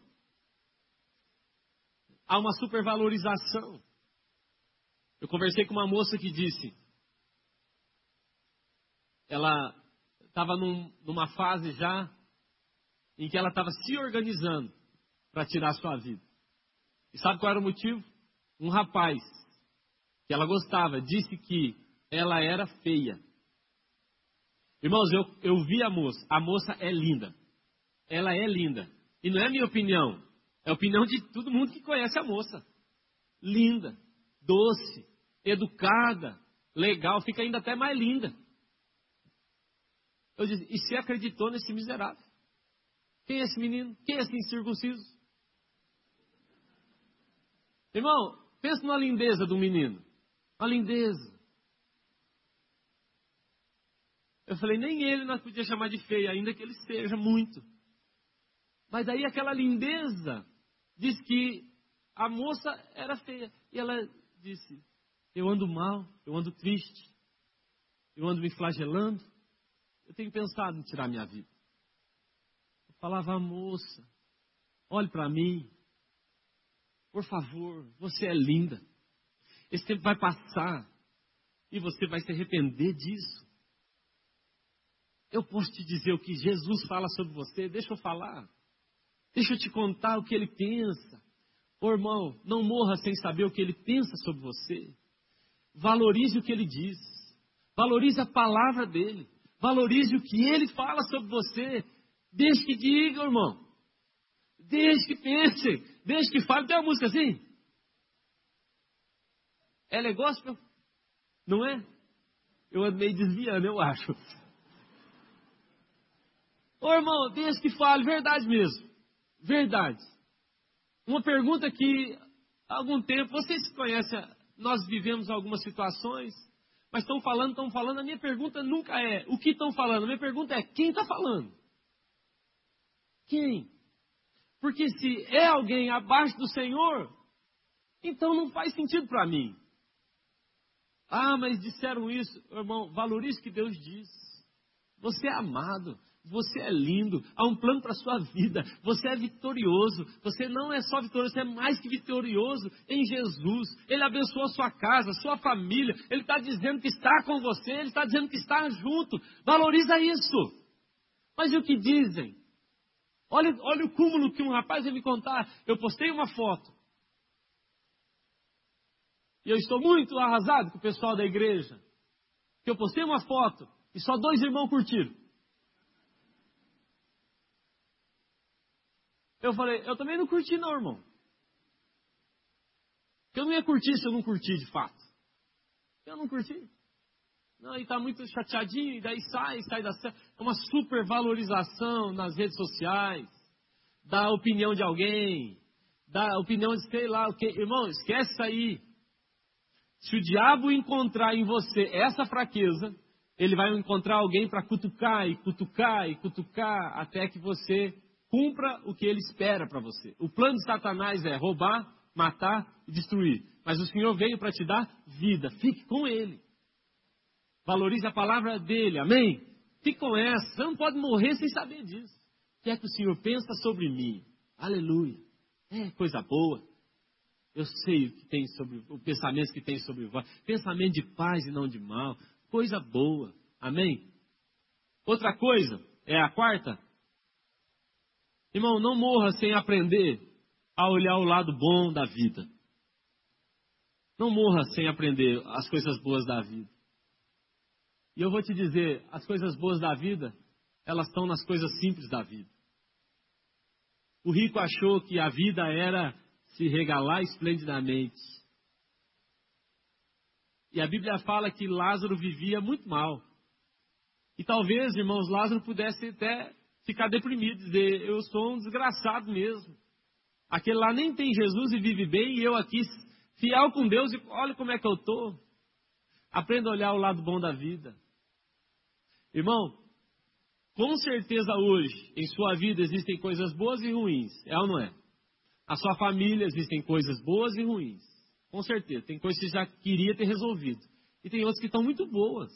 Há uma supervalorização. Eu conversei com uma moça que disse, ela estava numa fase já em que ela estava se organizando para tirar a sua vida. E sabe qual era o motivo? Um rapaz que ela gostava disse que ela era feia. Irmãos, eu vi a moça é linda. Ela é linda. E não é minha opinião, é a opinião de todo mundo que conhece a moça. Linda, doce, educada, legal, fica ainda até mais linda. Eu disse, e você acreditou nesse miserável? Quem é esse menino? Quem é esse incircunciso? Irmão, pensa numa lindeza do menino. Uma lindeza. Eu falei, nem ele nós podíamos chamar de feio, ainda que ele seja muito. Mas aí aquela lindeza diz que a moça era feia. E ela disse, eu ando mal, eu ando triste, eu ando me flagelando, eu tenho pensado em tirar minha vida. Eu falava, moça, olhe para mim, por favor, você é linda. Esse tempo vai passar e você vai se arrepender disso. Eu posso te dizer o que Jesus fala sobre você, deixa eu falar. Deixa eu te contar o que ele pensa. Ô irmão, não morra sem saber o que ele pensa sobre você. Valorize o que ele diz. Valorize a palavra dele. Valorize o que ele fala sobre você. Deixe que diga, irmão. Deixe que pense. Deixe que fale. Tem uma música assim? Ela é gospel? Não é? Eu ando meio desviando, eu acho. Ô irmão, deixe que fale. Verdade mesmo. Verdade. Uma pergunta que há algum tempo, vocês conhecem, nós vivemos algumas situações, mas estão falando, a minha pergunta nunca é o que estão falando, a minha pergunta é quem está falando? Quem? Porque se é alguém abaixo do Senhor, então não faz sentido para mim. Ah, mas disseram isso, irmão, valorize o que Deus diz. Você é amado. Você é lindo, há um plano para a sua vida, você é vitorioso, você não é só vitorioso, você é mais que vitorioso em Jesus. Ele abençoou a sua casa, a sua família, Ele está dizendo que está com você, Ele está dizendo que está junto, valoriza isso. Mas e o que dizem? Olha o cúmulo que um rapaz veio me contar, eu postei uma foto, e eu estou muito arrasado com o pessoal da igreja, que eu postei uma foto, e só 2 irmãos curtiram. Eu falei, eu também não curti não, irmão. Eu não ia curtir se eu não curti de fato. Eu não curti. Não, e está muito chateadinho, e daí sai da cena. É uma supervalorização nas redes sociais, da opinião de alguém, da opinião de sei lá o que. Irmão, esquece isso aí. Se o diabo encontrar em você essa fraqueza, ele vai encontrar alguém para cutucar e cutucar e cutucar, até que você cumpra o que ele espera para você. O plano de Satanás é roubar, matar e destruir. Mas o Senhor veio para te dar vida. Fique com Ele. Valorize a palavra dEle. Amém? Fique com essa. Você não pode morrer sem saber disso. O que é que o Senhor pensa sobre mim? Aleluia. É coisa boa. Eu sei o que tem sobre o pensamento que tem sobre vós. Pensamento de paz e não de mal. Coisa boa. Amém? Outra coisa, é a quarta. Irmão, não morra sem aprender a olhar o lado bom da vida. Não morra sem aprender as coisas boas da vida. E eu vou te dizer, as coisas boas da vida, elas estão nas coisas simples da vida. O rico achou que a vida era se regalar esplendidamente. E a Bíblia fala que Lázaro vivia muito mal. E talvez, irmãos, Lázaro pudesse até ficar deprimido, dizer, eu sou um desgraçado mesmo. Aquele lá nem tem Jesus e vive bem, e eu aqui, fiel com Deus, e olha como é que eu estou. Aprenda a olhar o lado bom da vida. Irmão, com certeza hoje, em sua vida existem coisas boas e ruins, é ou não é? Na sua família existem coisas boas e ruins, com certeza. Tem coisas que você já queria ter resolvido, e tem outras que estão muito boas.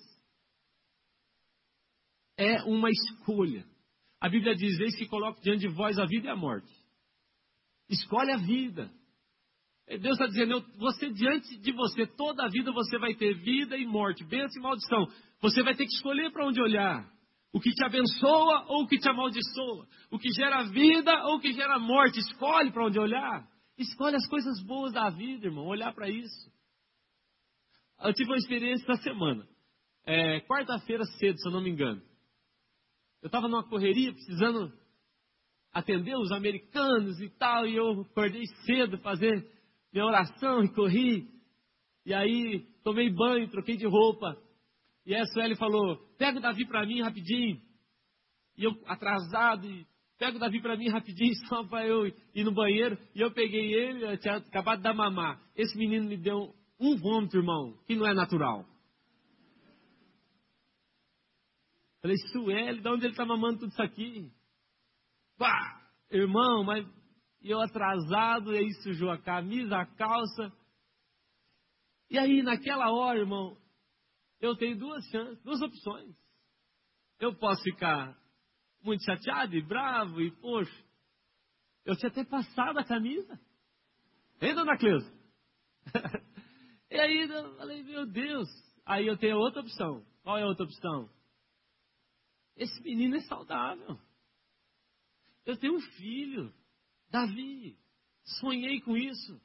É uma escolha. A Bíblia diz, eis que coloco diante de vós a vida e a morte. Escolhe a vida. Deus está dizendo, você diante de você, toda a vida você vai ter vida e morte, bênção e maldição. Você vai ter que escolher para onde olhar. O que te abençoa ou o que te amaldiçoa. O que gera vida ou o que gera morte. Escolhe para onde olhar. Escolhe as coisas boas da vida, irmão. Olhar para isso. Eu tive uma experiência essa semana. Quarta-feira cedo, se eu não me engano. Eu estava numa correria, precisando atender os americanos e tal, e eu acordei cedo fazer minha oração e corri. E aí, tomei banho, troquei de roupa. E a Sueli falou, pega o Davi para mim rapidinho. E eu, atrasado, e pega o Davi para mim rapidinho, só para eu ir no banheiro. E eu peguei ele, eu tinha acabado de dar mamar. Esse menino me deu um vômito, irmão, que não é natural. Falei, Sueli, de onde ele está mamando tudo isso aqui? Pá! Irmão, mas eu atrasado, e aí sujou a camisa, a calça. E aí, naquela hora, irmão, eu tenho duas opções. Eu posso ficar muito chateado e bravo e, poxa, eu tinha até passado a camisa. Hein, dona Cleusa? E aí, eu falei, meu Deus. Aí eu tenho outra opção. Qual é a outra opção? Esse menino é saudável. Eu tenho um filho, Davi. Sonhei com isso.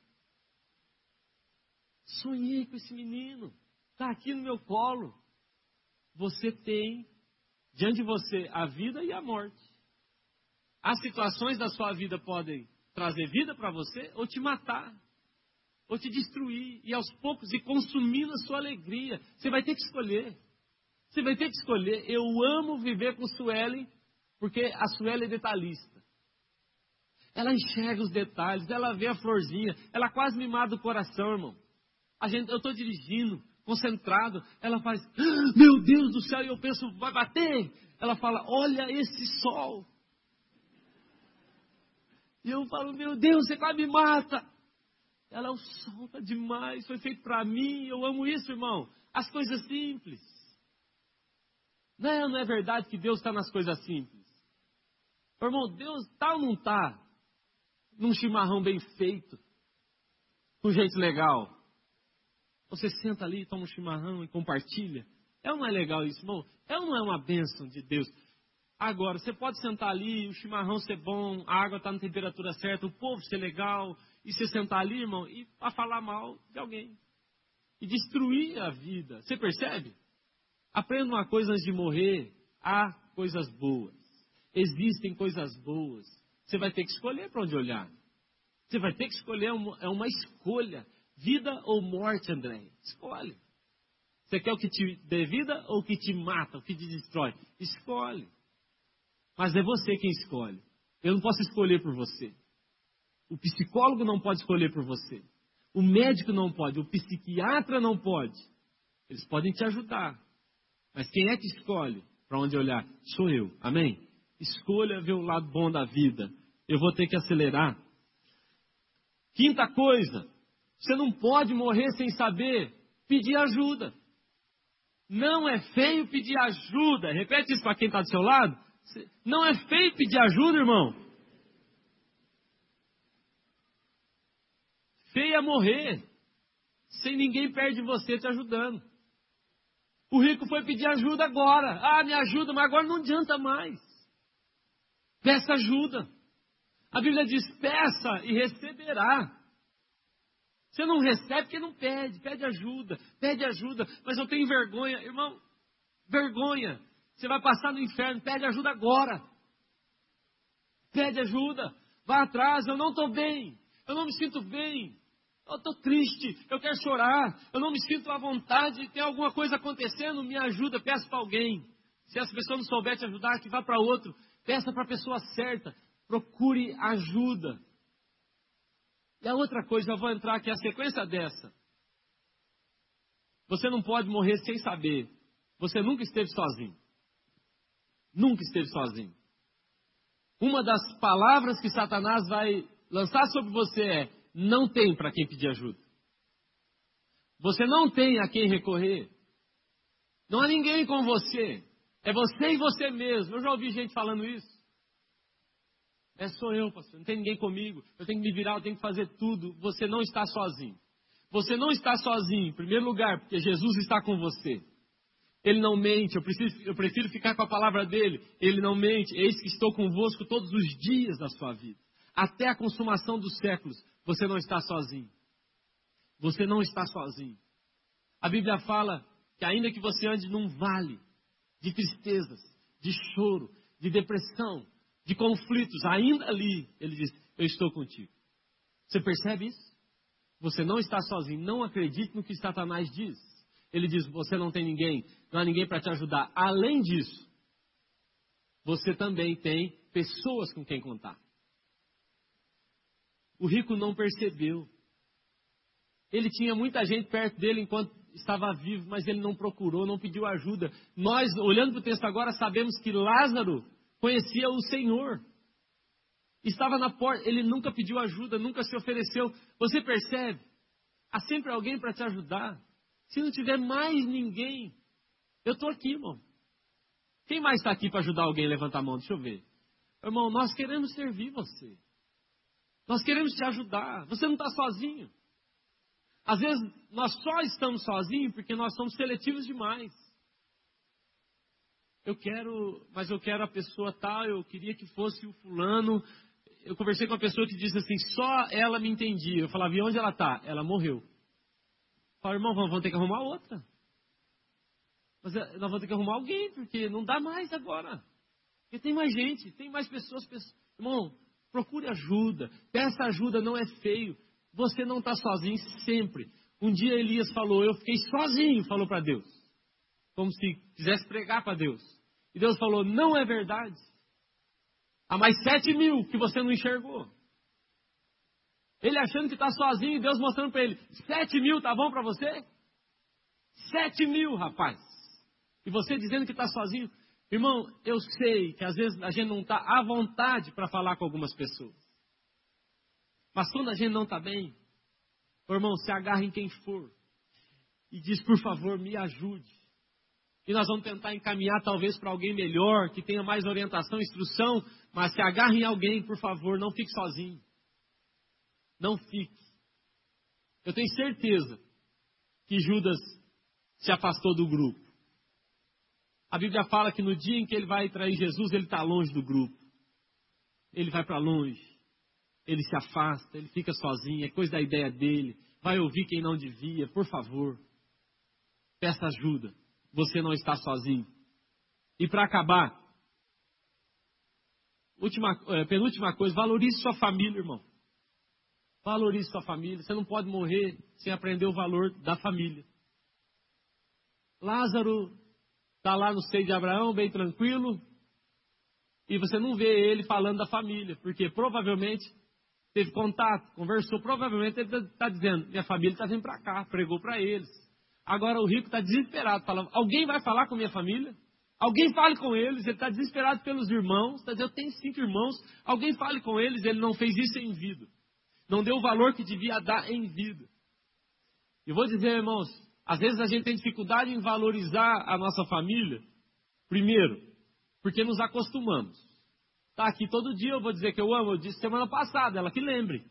Sonhei com esse menino. Está aqui no meu colo. Você tem diante de você a vida e a morte. As situações da sua vida podem trazer vida para você ou te matar, ou te destruir, e aos poucos ir consumindo a sua alegria. Você vai ter que escolher. Você vai ter que escolher. Eu amo viver com Sueli, porque a Sueli é detalhista. Ela enxerga os detalhes, ela vê a florzinha, ela quase me mata o coração, irmão. Eu estou dirigindo, concentrado, ela faz, meu Deus do céu, e eu penso, vai bater? Ela fala, olha esse sol. E eu falo, meu Deus, você quase me mata. Ela, o sol está demais, foi feito para mim, eu amo isso, irmão. As coisas simples. Não é verdade que Deus está nas coisas simples. Irmão, Deus está ou não está num chimarrão bem feito, com jeito legal? Você senta ali, toma um chimarrão e compartilha. É ou não é legal isso, irmão? É ou não é uma bênção de Deus? Agora, você pode sentar ali, o chimarrão ser bom, a água está na temperatura certa, o povo ser legal, e você sentar ali, irmão, e para falar mal de alguém. E destruir a vida. Você percebe? Aprenda uma coisa antes de morrer. Há coisas boas. Existem coisas boas. Você vai ter que escolher para onde olhar. Você vai ter que escolher, é uma escolha. Vida ou morte, André? Escolhe. Você quer o que te dê vida ou o que te mata, o que te destrói? Escolhe. Mas é você quem escolhe. Eu não posso escolher por você. O psicólogo não pode escolher por você. O médico não pode. O psiquiatra não pode. Eles podem te ajudar. Mas quem é que escolhe para onde olhar? Sou eu. Amém? Escolha ver o lado bom da vida. Eu vou ter que acelerar. Quinta coisa. Você não pode morrer sem saber pedir ajuda. Não é feio pedir ajuda. Repete isso para quem está do seu lado. Não é feio pedir ajuda, irmão. Feio é morrer sem ninguém perto de você te ajudando. O rico foi pedir ajuda agora. Ah, me ajuda, mas agora não adianta mais. Peça ajuda. A Bíblia diz, peça e receberá. Você não recebe porque não pede. Pede ajuda. Mas eu tenho vergonha. Irmão, vergonha. Você vai passar no inferno, pede ajuda agora. Pede ajuda. Vá atrás, eu não estou bem. Eu não me sinto bem. Eu estou triste, eu quero chorar. Eu não me sinto à vontade. Tem alguma coisa acontecendo, me ajuda, peça para alguém. Se essa pessoa não souber te ajudar, que vá para outro. Peça para a pessoa certa. Procure ajuda. E a outra coisa, eu vou entrar aqui, a sequência dessa. Você não pode morrer sem saber. Você nunca esteve sozinho. Nunca esteve sozinho. Uma das palavras que Satanás vai lançar sobre você é: não tem para quem pedir ajuda. Você não tem a quem recorrer. Não há ninguém com você. É você e você mesmo. Eu já ouvi gente falando isso. Sou eu, pastor. Não tem ninguém comigo. Eu tenho que me virar, eu tenho que fazer tudo. Você não está sozinho. Você não está sozinho, em primeiro lugar, porque Jesus está com você. Ele não mente, eu prefiro ficar com a palavra dele. Ele não mente, eis que estou convosco todos os dias da sua vida. Até a consumação dos séculos, você não está sozinho. Você não está sozinho. A Bíblia fala que ainda que você ande num vale de tristezas, de choro, de depressão, de conflitos, ainda ali, ele diz, eu estou contigo. Você percebe isso? Você não está sozinho, não acredite no que Satanás diz. Ele diz, você não tem ninguém, não há ninguém para te ajudar. Além disso, você também tem pessoas com quem contar. O rico não percebeu. Ele tinha muita gente perto dele enquanto estava vivo, mas ele não procurou, não pediu ajuda. Nós, olhando para o texto agora, sabemos que Lázaro conhecia o Senhor. Estava na porta, ele nunca pediu ajuda, nunca se ofereceu. Você percebe? Há sempre alguém para te ajudar. Se não tiver mais ninguém, eu estou aqui, irmão. Quem mais está aqui para ajudar alguém a levantar a mão? Deixa eu ver. Irmão, nós queremos servir você. Nós queremos te ajudar. Você não está sozinho. Às vezes nós só estamos sozinhos porque nós somos seletivos demais. Mas eu quero a pessoa tal, eu queria que fosse o fulano. Eu conversei com uma pessoa que disse assim, só ela me entendia. Eu falava, e onde ela está? Ela morreu. Eu falei, irmão, vamos ter que arrumar outra. Mas nós vamos ter que arrumar alguém, porque não dá mais agora. Porque tem mais gente, tem mais pessoas. Irmão, procure ajuda. Peça ajuda, não é feio. Você não está sozinho sempre. Um dia Elias falou, eu fiquei sozinho, falou para Deus. Como se quisesse pregar para Deus. E Deus falou, não é verdade. Há mais 7.000 que você não enxergou. Ele achando que está sozinho e Deus mostrando para ele, 7.000 tá bom para você? 7.000, rapaz. E você dizendo que está sozinho. Irmão, eu sei que às vezes a gente não está à vontade para falar com algumas pessoas. Mas quando a gente não está bem, irmão, se agarra em quem for. E diz, por favor, me ajude. E nós vamos tentar encaminhar talvez para alguém melhor, que tenha mais orientação, instrução. Mas se agarre em alguém, por favor, não fique sozinho. Não fique. Eu tenho certeza que Judas se afastou do grupo. A Bíblia fala que no dia em que ele vai trair Jesus, ele está longe do grupo. Ele vai para longe. Ele se afasta, ele fica sozinho, é coisa da ideia dele. Vai ouvir quem não devia, por favor. Peça ajuda. Você não está sozinho. E para acabar, penúltima coisa, valorize sua família, irmão. Valorize sua família. Você não pode morrer sem aprender o valor da família. Lázaro está lá no seio de Abraão, bem tranquilo, e você não vê ele falando da família, porque provavelmente teve contato, conversou, provavelmente ele está dizendo, minha família está vindo para cá, pregou para eles. Agora o rico está desesperado, falando, alguém vai falar com minha família? Alguém fale com eles, ele está desesperado pelos irmãos, está dizendo, eu tenho 5 irmãos, alguém fale com eles, ele não fez isso em vida. Não deu o valor que devia dar em vida. E vou dizer, irmãos, às vezes a gente tem dificuldade em valorizar a nossa família. Primeiro, porque nos acostumamos. Está aqui todo dia, eu vou dizer que eu amo, eu disse semana passada, ela que lembre.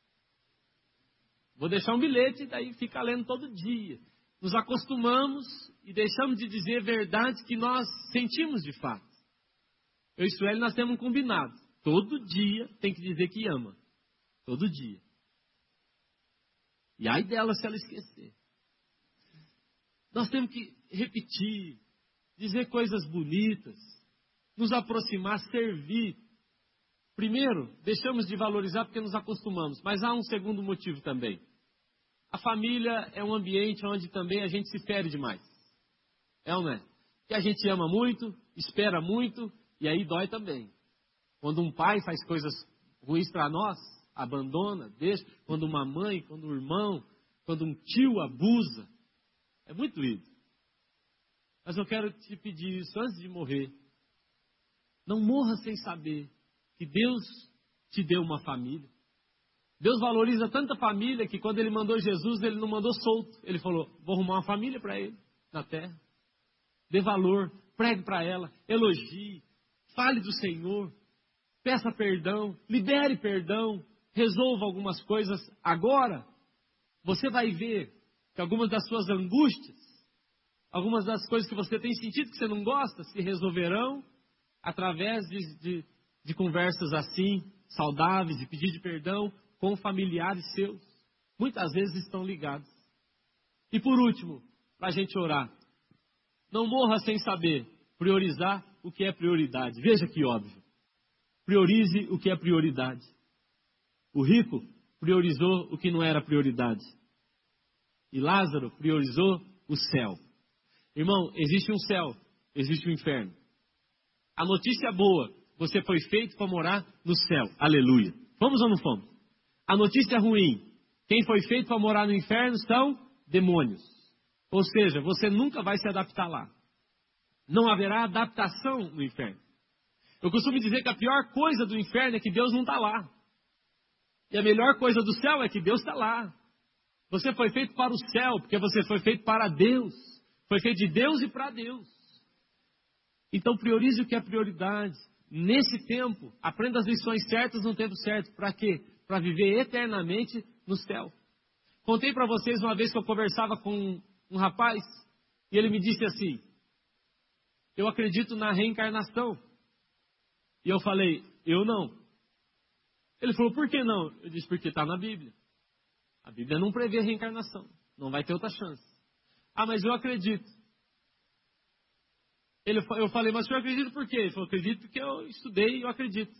Vou deixar um bilhete e daí fica lendo todo dia. Nos acostumamos e deixamos de dizer verdades que nós sentimos de fato. Eu e Sueli, nós temos um combinado. Todo dia tem que dizer que ama. Todo dia. E ai dela se ela esquecer. Nós temos que repetir, dizer coisas bonitas, nos aproximar, servir. Primeiro, deixamos de valorizar porque nos acostumamos, mas há um segundo motivo também. A família é um ambiente onde também a gente se fere demais. É ou não é? Que a gente ama muito, espera muito, e aí dói também. Quando um pai faz coisas ruins para nós, abandona, deixa. Quando uma mãe, quando um irmão, quando um tio abusa, é muito doído. Mas eu quero te pedir isso antes de morrer. Não morra sem saber que Deus te deu uma família. Deus valoriza tanta família que quando Ele mandou Jesus, Ele não mandou solto. Ele falou, vou arrumar uma família para Ele na terra. Dê valor, pregue para ela, elogie, fale do Senhor, peça perdão, libere perdão, resolva algumas coisas. Agora, você vai ver que algumas das suas angústias, algumas das coisas que você tem sentido que você não gosta, se resolverão através de conversas assim, saudáveis, de pedir de perdão com familiares seus. Muitas vezes estão ligados. E por último, para a gente orar, não morra sem saber priorizar o que é prioridade. Veja que óbvio. Priorize o que é prioridade. O rico priorizou o que não era prioridade. E Lázaro priorizou o céu. Irmão, existe um céu, existe um inferno. A notícia boa, você foi feito para morar no céu. Aleluia. Fomos ou não fomos? A notícia ruim, quem foi feito para morar no inferno são demônios. Ou seja, você nunca vai se adaptar lá. Não haverá adaptação no inferno. Eu costumo dizer que a pior coisa do inferno é que Deus não está lá. E a melhor coisa do céu é que Deus está lá. Você foi feito para o céu, porque você foi feito para Deus. Foi feito de Deus e para Deus. Então priorize o que é prioridade. Nesse tempo, aprenda as lições certas no tempo certo. Para quê? Para viver eternamente no céu. Contei para vocês uma vez que eu conversava com um rapaz, e ele me disse assim: eu acredito na reencarnação. E eu falei: eu não. Ele falou: por que não? Eu disse: porque está na Bíblia. A Bíblia não prevê reencarnação. Não vai ter outra chance. Ah, mas eu acredito. Eu falei: mas o senhor acredita por quê? Ele falou: acredito porque eu estudei e eu acredito.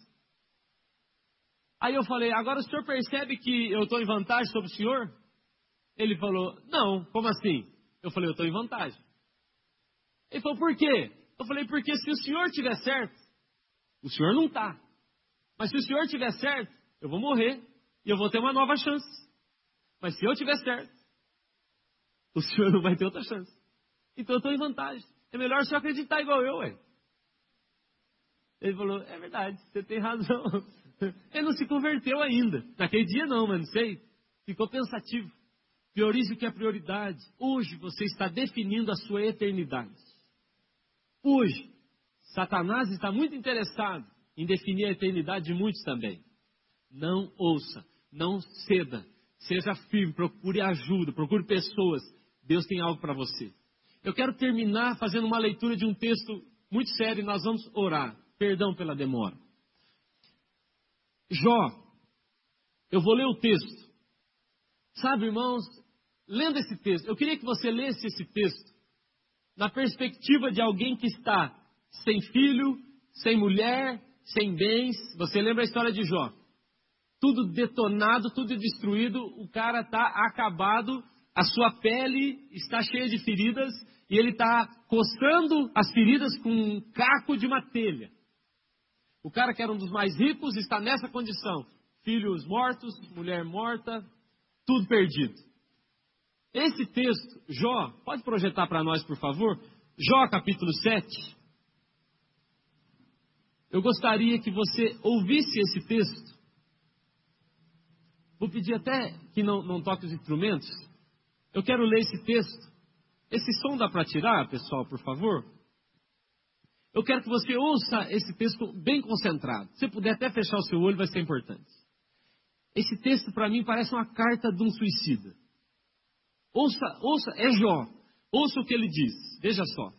Aí eu falei: agora o senhor percebe que eu estou em vantagem sobre o senhor? Ele falou: não, como assim? Eu falei: eu estou em vantagem. Ele falou: por quê? Eu falei: porque se o senhor tiver certo, o senhor não está. Mas se o senhor tiver certo, eu vou morrer e eu vou ter uma nova chance. Mas se eu tiver certo, o senhor não vai ter outra chance. Então eu estou em vantagem. É melhor o senhor acreditar igual eu, ué. Ele falou: é verdade, você tem razão. Ele não se converteu ainda. Naquele dia não, mas não sei. Ficou pensativo. Priorize o que é prioridade. Hoje você está definindo a sua eternidade. Hoje, Satanás está muito interessado em definir a eternidade de muitos também. Não ouça, não ceda, seja firme, procure ajuda, procure pessoas. Deus tem algo para você. Eu quero terminar fazendo uma leitura de um texto muito sério e nós vamos orar. Perdão pela demora. Jó, eu vou ler o texto. Sabe, irmãos, lendo esse texto, eu queria que você lesse esse texto na perspectiva de alguém que está sem filho, sem mulher, sem bens. Você lembra a história de Jó? Tudo detonado, tudo destruído, o cara está acabado, a sua pele está cheia de feridas e ele está coçando as feridas com um caco de uma telha. O cara que era um dos mais ricos está nessa condição. Filhos mortos, mulher morta, tudo perdido. Esse texto, Jó, pode projetar para nós, por favor? Jó, capítulo 7. Eu gostaria que você ouvisse esse texto. Vou pedir até que não toque os instrumentos. Eu quero ler esse texto. Esse som dá para tirar, pessoal, por favor? Eu quero que você ouça esse texto bem concentrado. Se puder até fechar o seu olho, vai ser importante. Esse texto, para mim, parece uma carta de um suicida. Ouça, é Jó. Ouça o que ele diz. Veja só.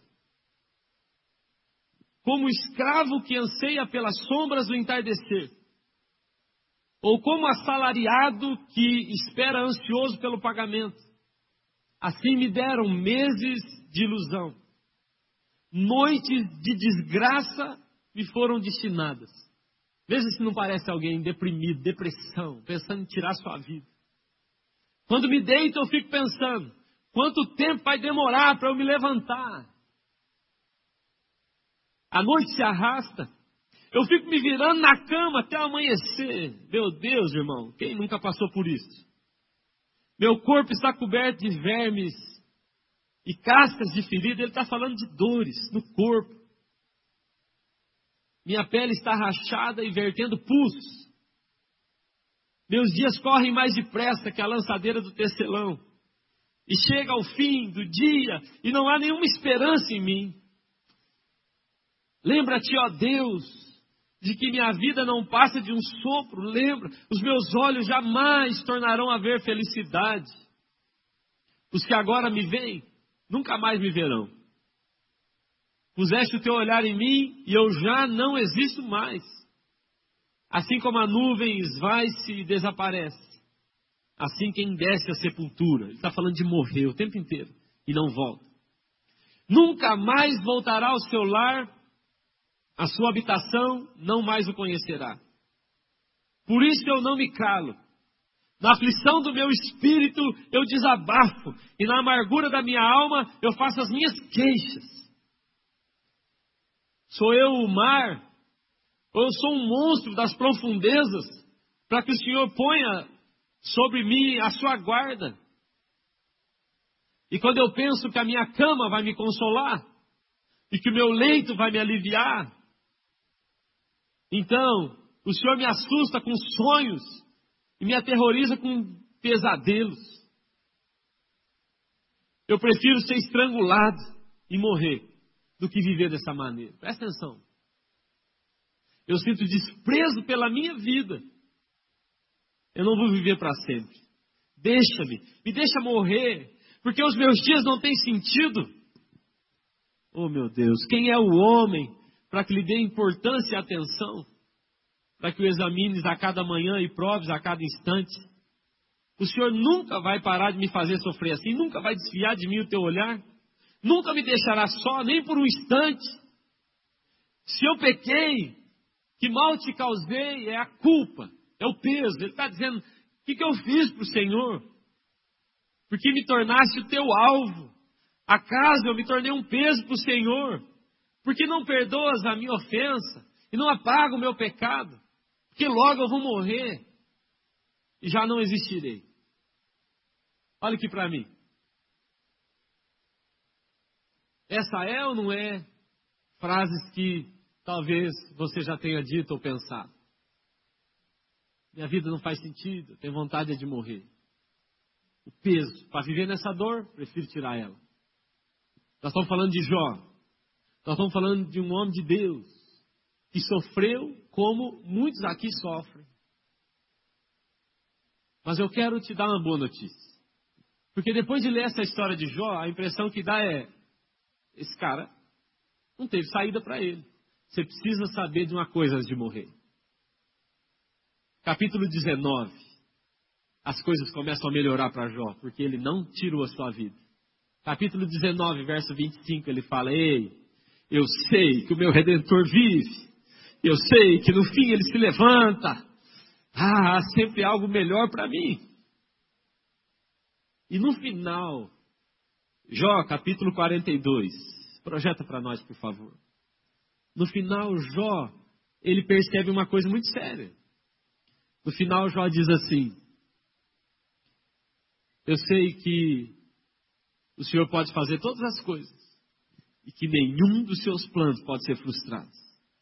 Como escravo que anseia pelas sombras do entardecer, ou como assalariado que espera ansioso pelo pagamento, assim me deram meses de ilusão. Noites de desgraça me foram destinadas. Veja se não parece alguém deprimido, depressão, pensando em tirar sua vida. Quando me deito eu fico pensando, quanto tempo vai demorar para eu me levantar? A noite se arrasta, eu fico me virando na cama até amanhecer. Meu Deus, irmão, quem nunca passou por isso? Meu corpo está coberto de vermes e cascas de ferida. Ele está falando de dores no corpo. Minha pele está rachada e vertendo pus. Meus dias correm mais depressa que a lançadeira do tecelão. E chega ao fim do dia e não há nenhuma esperança em mim. Lembra-te, ó Deus, de que minha vida não passa de um sopro. Lembra, os meus olhos jamais tornarão a ver felicidade. Os que agora me veem, nunca mais me verão. Puseste o teu olhar em mim e eu já não existo mais. Assim como a nuvem esvai-se e desaparece, assim quem desce à sepultura. Ele está falando de morrer o tempo inteiro e não volta. Nunca mais voltará ao seu lar, a sua habitação não mais o conhecerá. Por isso eu não me calo. Na aflição do meu espírito eu desabafo, e na amargura da minha alma eu faço as minhas queixas. Sou eu o mar? Ou eu sou um monstro das profundezas para que o Senhor ponha sobre mim a sua guarda? E quando eu penso que a minha cama vai me consolar e que o meu leito vai me aliviar, então o Senhor me assusta com sonhos e me aterroriza com pesadelos. Eu prefiro ser estrangulado e morrer do que viver dessa maneira. Presta atenção. Eu sinto desprezo pela minha vida. Eu não vou viver para sempre. Deixa-me, me deixa morrer, porque os meus dias não têm sentido. Oh meu Deus, quem é o homem para que lhe dê importância e atenção? Para que o examines a cada manhã e proves a cada instante? O Senhor nunca vai parar de me fazer sofrer assim, nunca vai desviar de mim o teu olhar, nunca me deixará só, nem por um instante. Se eu pequei, que mal te causei, é a culpa, é o peso. Ele está dizendo, o que eu fiz para o Senhor? Porque me tornaste o teu alvo. Acaso eu me tornei um peso para o Senhor? Porque não perdoas a minha ofensa e não apaga o meu pecado? Porque logo eu vou morrer e já não existirei. Olha aqui para mim. Essa é ou não é frases que talvez você já tenha dito ou pensado? Minha vida não faz sentido, eu tenho vontade de morrer. O peso, para viver nessa dor, prefiro tirar ela. Nós estamos falando de Jó. Nós estamos falando de um homem de Deus que sofreu como muitos aqui sofrem. Mas eu quero te dar uma boa notícia. Porque depois de ler essa história de Jó, a impressão que dá é, esse cara não teve saída para ele. Você precisa saber de uma coisa antes de morrer. Capítulo 19. As coisas começam a melhorar para Jó, porque ele não tirou a sua vida. Capítulo 19, verso 25, ele fala, ei, eu sei que o meu Redentor vive. Eu sei que no fim ele se levanta. Há sempre algo melhor para mim. E no final, Jó, capítulo 42, projeta para nós, por favor. No final, Jó, ele percebe uma coisa muito séria. No final, Jó diz assim, eu sei que o Senhor pode fazer todas as coisas e que nenhum dos seus planos pode ser frustrado.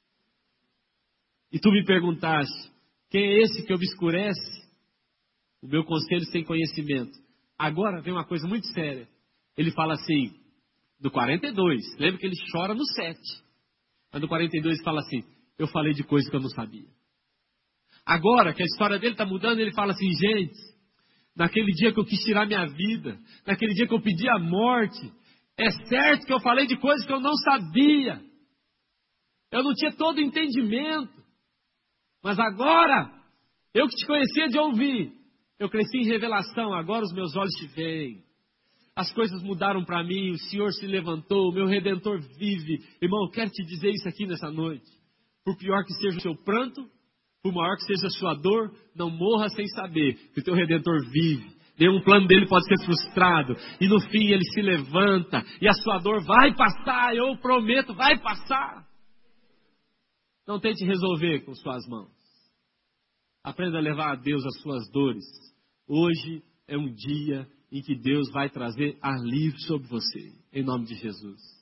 E tu me perguntaste, quem é esse que obscurece o meu conselho sem conhecimento? Agora vem uma coisa muito séria. Ele fala assim, do 42, lembra que ele chora no 7. Mas no 42 ele fala assim, eu falei de coisas que eu não sabia. Agora que a história dele está mudando, ele fala assim, gente, naquele dia que eu quis tirar minha vida, naquele dia que eu pedi a morte, é certo que eu falei de coisas que eu não sabia. Eu não tinha todo o entendimento. Mas agora, eu que te conhecia de ouvir, eu cresci em revelação, agora os meus olhos te veem. As coisas mudaram para mim, o Senhor se levantou, o meu Redentor vive. Irmão, eu quero te dizer isso aqui nessa noite. Por pior que seja o seu pranto, por maior que seja a sua dor, não morra sem saber que o teu Redentor vive. Nenhum plano dele pode ser frustrado. E no fim ele se levanta. E a sua dor vai passar, eu prometo, vai passar. Não tente resolver com suas mãos. Aprenda a levar a Deus as suas dores. Hoje é um dia em que Deus vai trazer alívio sobre você. Em nome de Jesus.